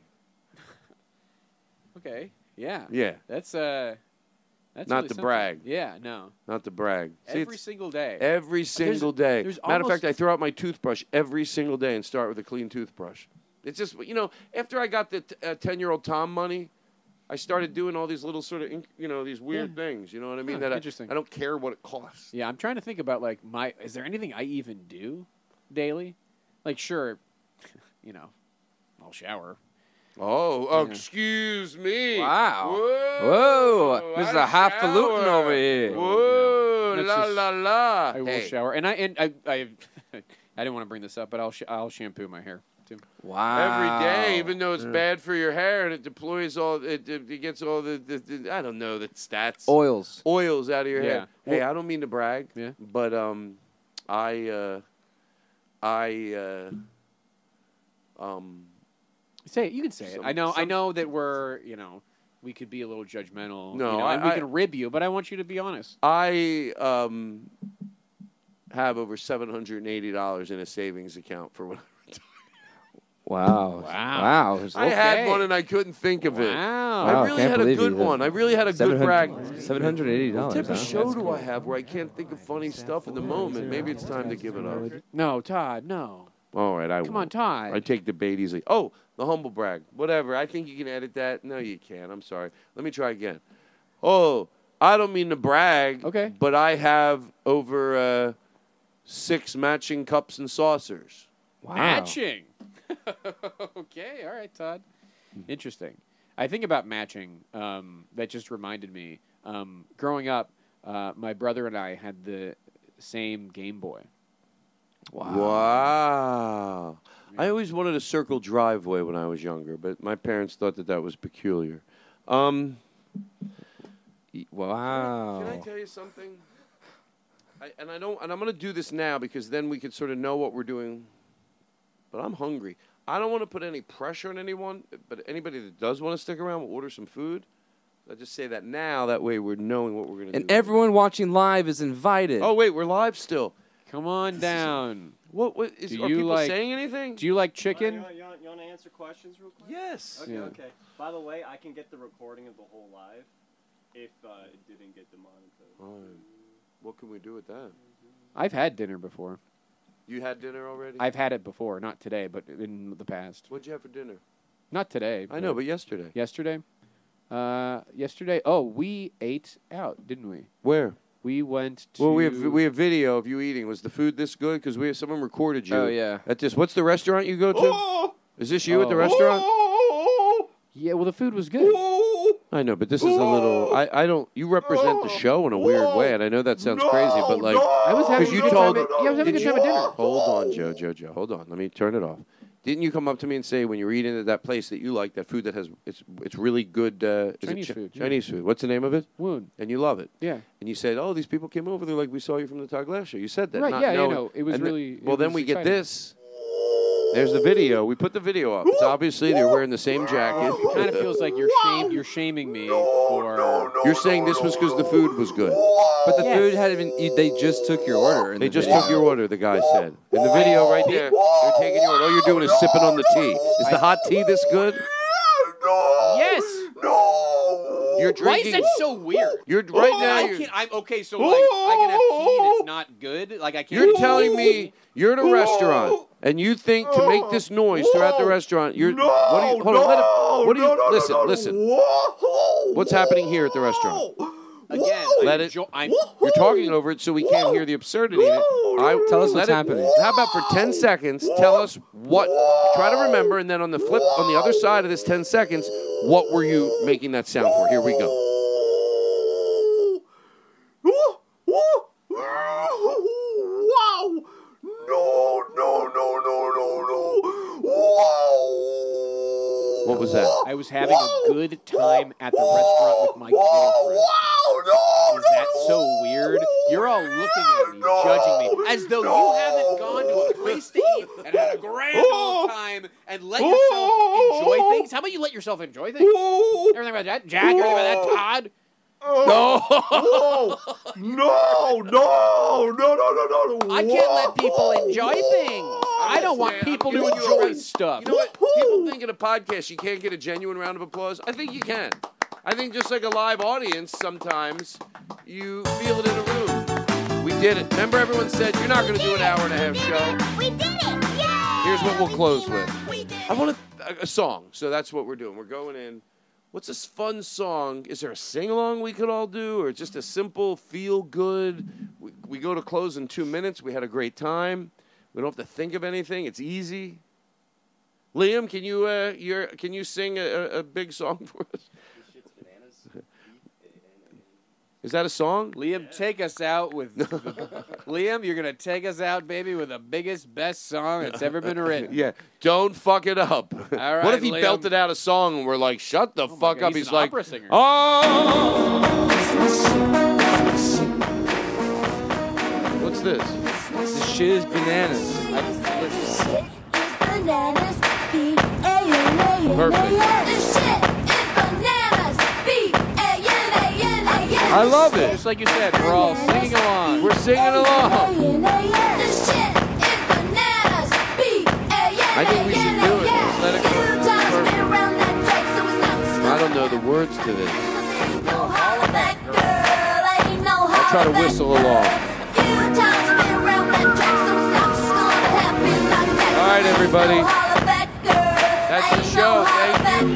Okay. Yeah. Yeah. That's Not really to something. brag. Yeah. No. Not to brag. See, Every it's single day. Every single day. there's Matter of almost- fact, I throw out my toothbrush every single day and start with a clean toothbrush. It's just, after I got the 10-year-old Tom money, I started doing all these little sort of, these weird things. You know what I mean? Huh, That interesting. I don't care what it costs. Yeah, I'm trying to think about like is there anything I even do daily? Like, sure, I'll shower. Oh, Yeah. excuse me. Wow. Whoa. There's a highfalutin shower. over here. Whoa, That's la just- la la. I will Hey. shower, and I I didn't want to bring this up, but I'll shampoo my hair too. Every day, even though it's bad for your hair and it deploys it gets all the I don't know the stats. Oils out of your Yeah. hair. Hey, I don't mean to brag, Yeah. but Say it. You can say it. Some- I know some- that we're we could be a little judgmental. No, and we I- can rib you, but I want you to be honest. I have over $780 in a savings account for when Wow. Wow. I had one and I couldn't think of it. Wow. I really had a good one. I really had a good brag. $780. What type of huh? show do I have where I can't think of funny stuff in the moment? Maybe it's time to give it up. No, Todd. No. All right, I Come won't. on, Todd. I take the bait easily. Oh, the humble brag. Whatever. I think you can edit that. No, you can't. I'm sorry. Let me try again. Oh, I don't mean to brag. Okay. But I have over 6 matching cups and saucers. Matching. Okay, all right, Todd. Interesting. I think about matching. That just reminded me. Growing up, my brother and I had the same Game Boy. Wow. I always wanted a circle driveway when I was younger, but my parents thought that was peculiar. Wow. Can I tell you something? I'm going to do this now because then we can sort of know what we're doing. But I'm hungry. I don't want to put any pressure on anyone, but anybody that does want to stick around will order some food. I'll just say that now. That way we're knowing what we're going to do. And everyone watching live is invited. Oh, wait, we're live still. Come on down. Are people saying anything? Do you like chicken? You want to answer questions real quick? Yes. Okay, Yeah. okay. By the way, I can get the recording of the whole live if it didn't get demonetized. All right. What can we do with that? I've had dinner before. You had dinner already? I've had it before, not today, but in the past. What'd you have for dinner? Not today. I know, but yesterday. Yesterday? Yesterday. Oh, we ate out, didn't we? Where? We went to. Well, we have video of you eating. Was the food this good? Because someone recorded you. Oh, yeah. At this. What's the restaurant you go to? Is this you at the restaurant? Yeah, well, the food was good. I know, but this is a little. I don't. You represent the show in a weird way, and I know that sounds crazy, but like I was having a you good told. time I was having a good time at dinner. Hold on, Joe. Hold on. Let me turn it off. Didn't you come up to me and say when you were eating at that place that you like that food that has it's really good Chinese food, yeah. Chinese food. What's the name of it? Woon. And you love it. Yeah. And you said, "Oh, these people came over. They're like, we saw you from the Todd Glass show." You said that, Right, not yeah, knowing. no, it was And really- well, it then was we get exciting. this. There's the video. We put the video up. It's obviously they're wearing the same jacket. It kind of feels like you're shaming me for. You're saying this was because the food was good. But the food hadn't even. They just took your order. In They the just video. took your order, the guy said. In the video right there, they're taking your order. All you're doing is sipping on the tea. Is the hot tea this good? Yes. You're Why is drinking. that so weird? You're right now. I You're, can't. I'm okay. So like, I can have tea that's not good. Like I can't. you're telling me you're in a restaurant and you think to make this noise throughout the restaurant. You're. What do you? Hold on. Let it, what do you? Listen. What's happening here at the restaurant? Again, Let it. You're talking over it, so we can't hear the absurdity in it. Tell us let what's it- happening. How about for 10 seconds? Tell us what. Try to remember, and then on the other side of this 10 seconds, what were you making that sound for? Here we go. Wow! What was that? I was having a good time at the restaurant with my girlfriend. Is that so weird? You're all looking at me, judging me, as though you haven't gone to a place to eat and had a grand old time and let yourself enjoy things. How about you let yourself enjoy things? Everything about that, Jack? Everything about that, Todd? Oh. No. I can't let people enjoy things. I don't want people to enjoy stuff. You know what? People think in a podcast you can't get a genuine round of applause. I think you can. I think just like a live audience, sometimes you feel it in a room. We did it. Remember everyone said, you're not going to do an hour and a half show. We did it! Yay! Here's what we'll close with. I want a song, so that's what we're doing. We're going in. What's this fun song? Is there a sing-along we could all do, or just a simple feel-good? We go to close in 2 minutes. We had a great time. We don't have to think of anything. It's easy. Liam, can you sing a big song for us? Is that a song? Liam, take us out with... Liam, you're going to take us out, baby, with the biggest, best song that's ever been written. Yeah, don't fuck it up. All right, what if he Liam. belted out a song and we're like, shut the fuck God, up? he's He's an like, opera singer. oh! What's this? This shit is bananas. I love it. Just like you said, we're all singing along. We're singing along. I think we should do it. Just let it go. I don't know the words to this. I'll try to whistle along. All right, everybody. That's the show. Thank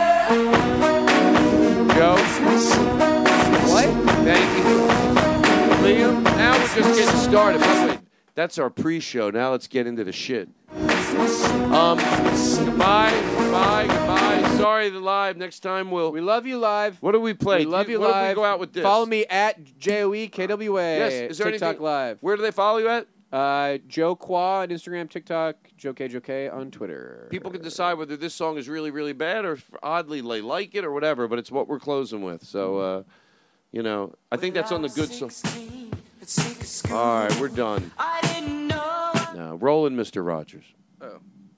you. Joe. What? Thank you. Liam, now we're just getting started. By the way, that's our pre-show. Now let's get into the shit. Goodbye. Sorry, the live. Next time We love you live. What do we play? We love you What live. if we go out with this? Follow me at JOEKWA. Yes. Is there TikTok anything, Live. Where do they follow you at? Joe Qua on Instagram, TikTok, JoeK on Twitter. People can decide whether this song is really, really bad or oddly they like it or whatever, but it's what we're closing with. So, I think that's on the good song. All right, we're done. Now, rolling Mr. Rogers. Oh.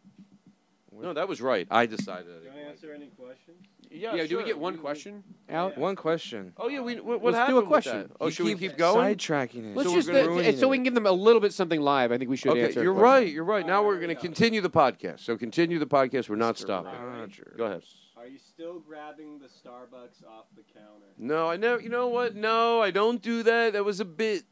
No, that was right. I decided. Can I answer any questions? Yeah, do we sure. get one question out? One question. Oh, yeah. What Let's happened do a with question. that? Oh, should we keep going? Sidetracking it. Let's So just we're gonna ruin so we can give them a little bit something live. I think we should Okay, answer. a you're question. right. Now we're going to continue the podcast. So continue the podcast. We're not stopping. Go ahead. Are you still grabbing the Starbucks off the counter? No, I never. You know what? No, I don't do that. That was a bit.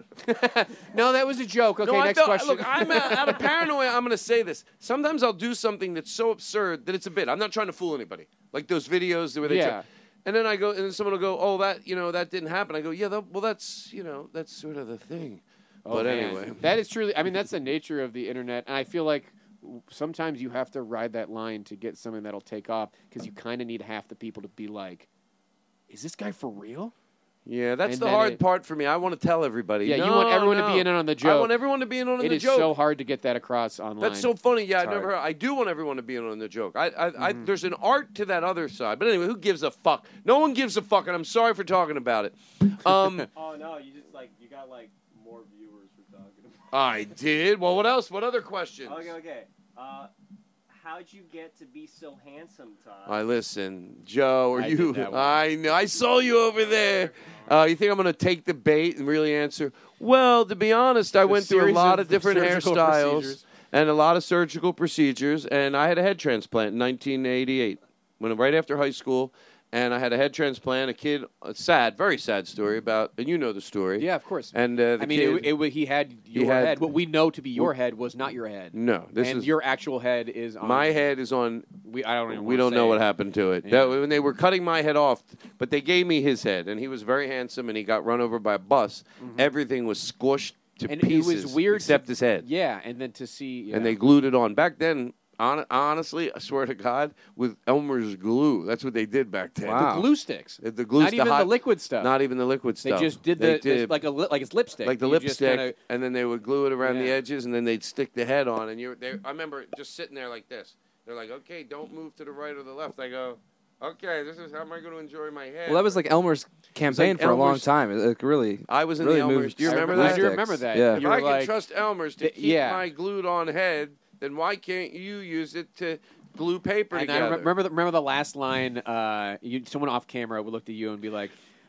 No, that was a joke. Okay, No, next question. Look, I'm out of paranoia. I'm going to say this. Sometimes I'll do something that's so absurd that it's a bit. I'm not trying to fool anybody. Like those videos where they Yeah. try. And then I go, and then someone will go, "Oh, that didn't happen." I go, "Yeah, that's that's sort of the thing." Oh, but man. anyway, that is truly. I mean, that's the nature of the internet, and I feel like sometimes you have to ride that line to get something that'll take off because you kind of need half the people to be like, "Is this guy for real?" yeah, that's And the then hard it- part for me. I want to tell everybody. Yeah, you No, want everyone to no. be in on the joke. I want everyone to be in on It the is joke. so hard to get that across online. That's so funny. Yeah, It's I've never hard. heard. I do want everyone to be in on the joke. There's an art to that other side. But anyway, who gives a fuck? No one gives a fuck, and I'm sorry for talking about it. Oh no, you just you got more viewers for talking about. I did. Well, what else? What other questions? Okay. How'd you get to be so handsome, Todd? I listen, Joe. Are I you? did that one. I know. I saw you over there. You think I'm going to take the bait and really answer? Well, to be honest, I went through a series lot of of different surgical hairstyles procedures. and a lot of surgical procedures, and I had a head transplant in 1988, right after high school. And I had a head transplant. A kid, a very sad story about, and you know the story. Yeah, of course. And the I mean, kid, he had your head. What we know to be your head was not your head. No, this and is your actual head is on. my head is on. I don't even. We wanna don't say know it. what happened to it. Yeah. When they were cutting my head off, but they gave me his head, and he was very handsome, and he got run over by a bus. Everything was squished to And pieces, it was weird, except his head. Yeah, and then to see. Yeah. And they glued it on. Back then, honestly, I swear to God, with Elmer's glue. That's what they did back then. The glue sticks. The glue, Not even the liquid stuff. Not even the liquid They stuff. just did like it's lipstick. like the You just lipstick, kinda- and then they would glue it around the Yeah. edges, and then they'd stick the head on. And I remember just sitting there like this. They're like, "Okay, don't move to the right or the left." I go, "Okay, this is how am I going to enjoy my head?" Well, that was like Elmer's campaign like for a long Elmer's- time. It really. I was in really the Elmer's. moved Do you remember glue that? I do remember sticks. that. Yeah. If You I were can like- trust Elmer's to keep yeah. my glued on head, then why can't you use it to glue paper And together? I remember the last line. Someone off camera would look at you and be like,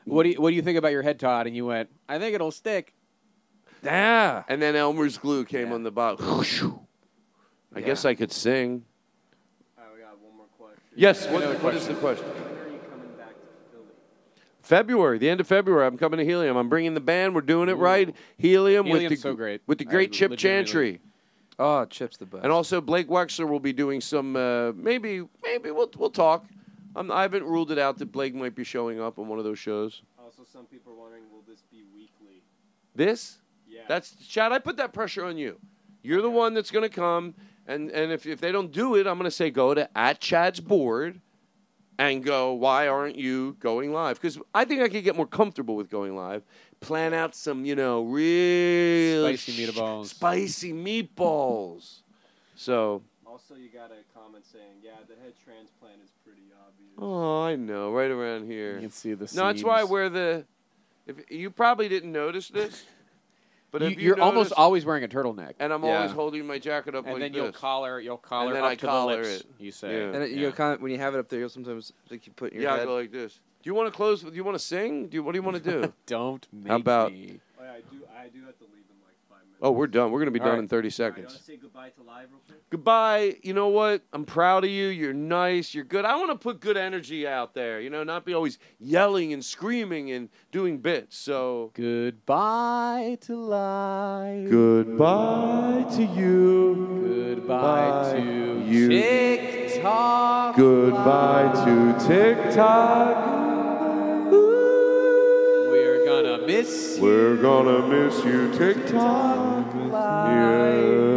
What do you think about your head, Todd? And you went, I think it'll stick. Yeah. And then Elmer's glue came on the box. I guess I could sing. We got one more question. Yes. What is the question? When are you coming back to Philly? February, the end of February. I'm coming to Helium. I'm bringing the band. We're doing it right. Helium with Helium's the so great. with the great Chip legitimately- Chantry. Oh, Chip's the best. And also Blake Wexler will be doing some. Maybe we'll talk. I haven't ruled it out that Blake might be showing up on one of those shows. Also, some people are wondering, will this be weekly? This? Yeah. That's Chad. I put that pressure on you. You're the one that's going to come, and if they don't do it, I'm going to say go to @Chad's board and go, why aren't you going live? Because I think I could get more comfortable with going live. Plan out some, real spicy meatballs. So. Also, you got a comment saying, yeah, the head transplant is pretty obvious. Oh, I know, right around here. You can see the No, that's why I seams. wear the. If you probably didn't notice this, but if You're almost noticed- always wearing a turtleneck. and I'm always holding my jacket up And like then this. you'll collar And up then I to collar the lips, it. you say. Yeah. And you kind of, when you have it up there, you'll sometimes like you put in your Yeah, I head. go like this. Do you want to close? Do you want to sing? What do you want to do? Don't make How about? me. Oh, yeah, I do have to leave in like 5 minutes. Oh, we're done. We're going to be All done right. in 30 You seconds. want to say goodbye to live real quick? Goodbye. You know what? I'm proud of you. You're nice. You're good. I want to put good energy out there. Not be always yelling and screaming and doing bits. So goodbye to life. Goodbye to you. Goodbye to you. TikTok. Goodbye to TikTok. We're gonna miss you. We're gonna miss you, TikTok. Yeah.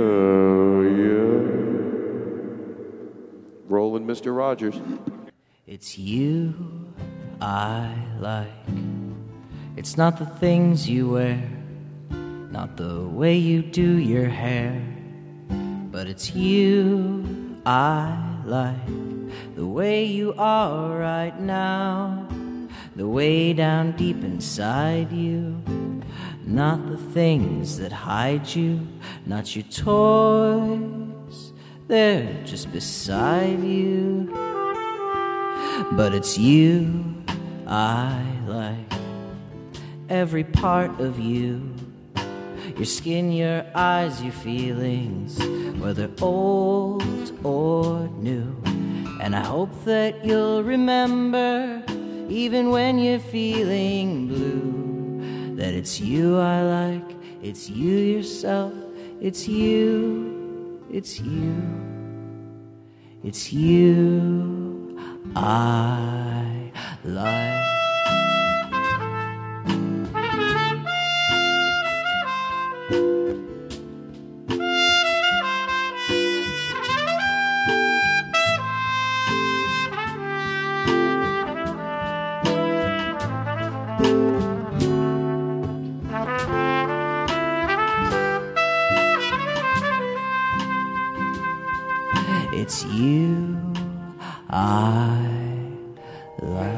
Rolling, Mr. Rogers. It's you I like. It's not the things you wear, not the way you do your hair, but it's you I like. The way you are right now, the way down deep inside you. Not the things that hide you, not your toys, they're just beside you. But it's you I like, every part of you. Your skin, your eyes, your feelings, whether old or new. And I hope that you'll remember, even when you're feeling blue, that it's you I like, it's you yourself, it's you, it's you, it's you I like. It's you I like.